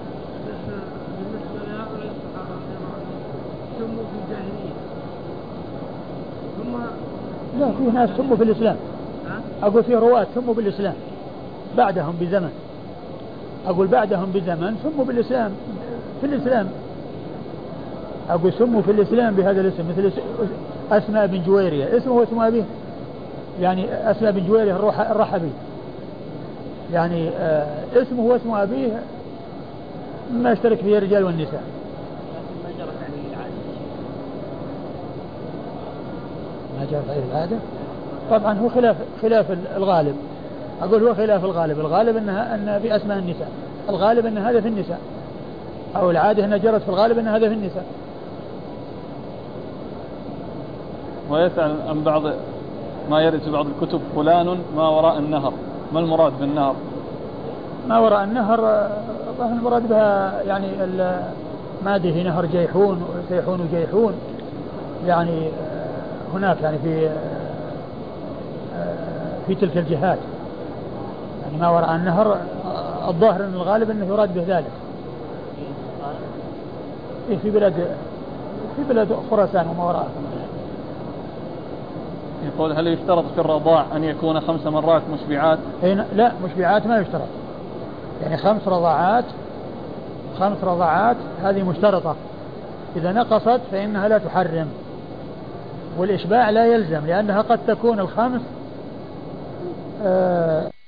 لا في ناس سموا في الإسلام، أقول في رواة سموا بالإسلام بعدهم بزمن، أقول بعدهم بزمن سموا بالإسلام في الإسلام، أقول سموا في الإسلام بهذا الاسم مثل أسماء بن جويرية اسمه اسمه أبيه، يعني أسماء بن جويرية الرحبي يعني آه اسمه هو اسم أبيه ما يشترك فيه الرجال والنساء. ما جرت عليه العادة طبعا هو خلاف خلاف الغالب، أقول هو خلاف الغالب، الغالب أنها أن في أسماء النساء، الغالب أن هذا في النساء، أو العادة أنها جرت في الغالب أن هذا في النساء. ويسأل عن بعض ما يرد في بعض الكتب فلان ما وراء النهر، ما المراد بالنهر؟ ما وراء النهر المراد بها يعني ما به نهر جيحون وسيحون وجيحون، يعني هناك يعني في في تلك الجهات، يعني ما وراء النهر الظاهر ان الغالب انه يراد به ذلك في بلاد في بلاد خراسان وما وراءها. يقول هل يشترط في الرضاع أن يكون خمس مرات مشبعات؟ لا، مشبعات ما يشترط، يعني خمس رضاعات خمس رضاعات هذه مشترطة، إذا نقصت فإنها لا تحرم، والإشباع لا يلزم، لأنها قد تكون الخمس آه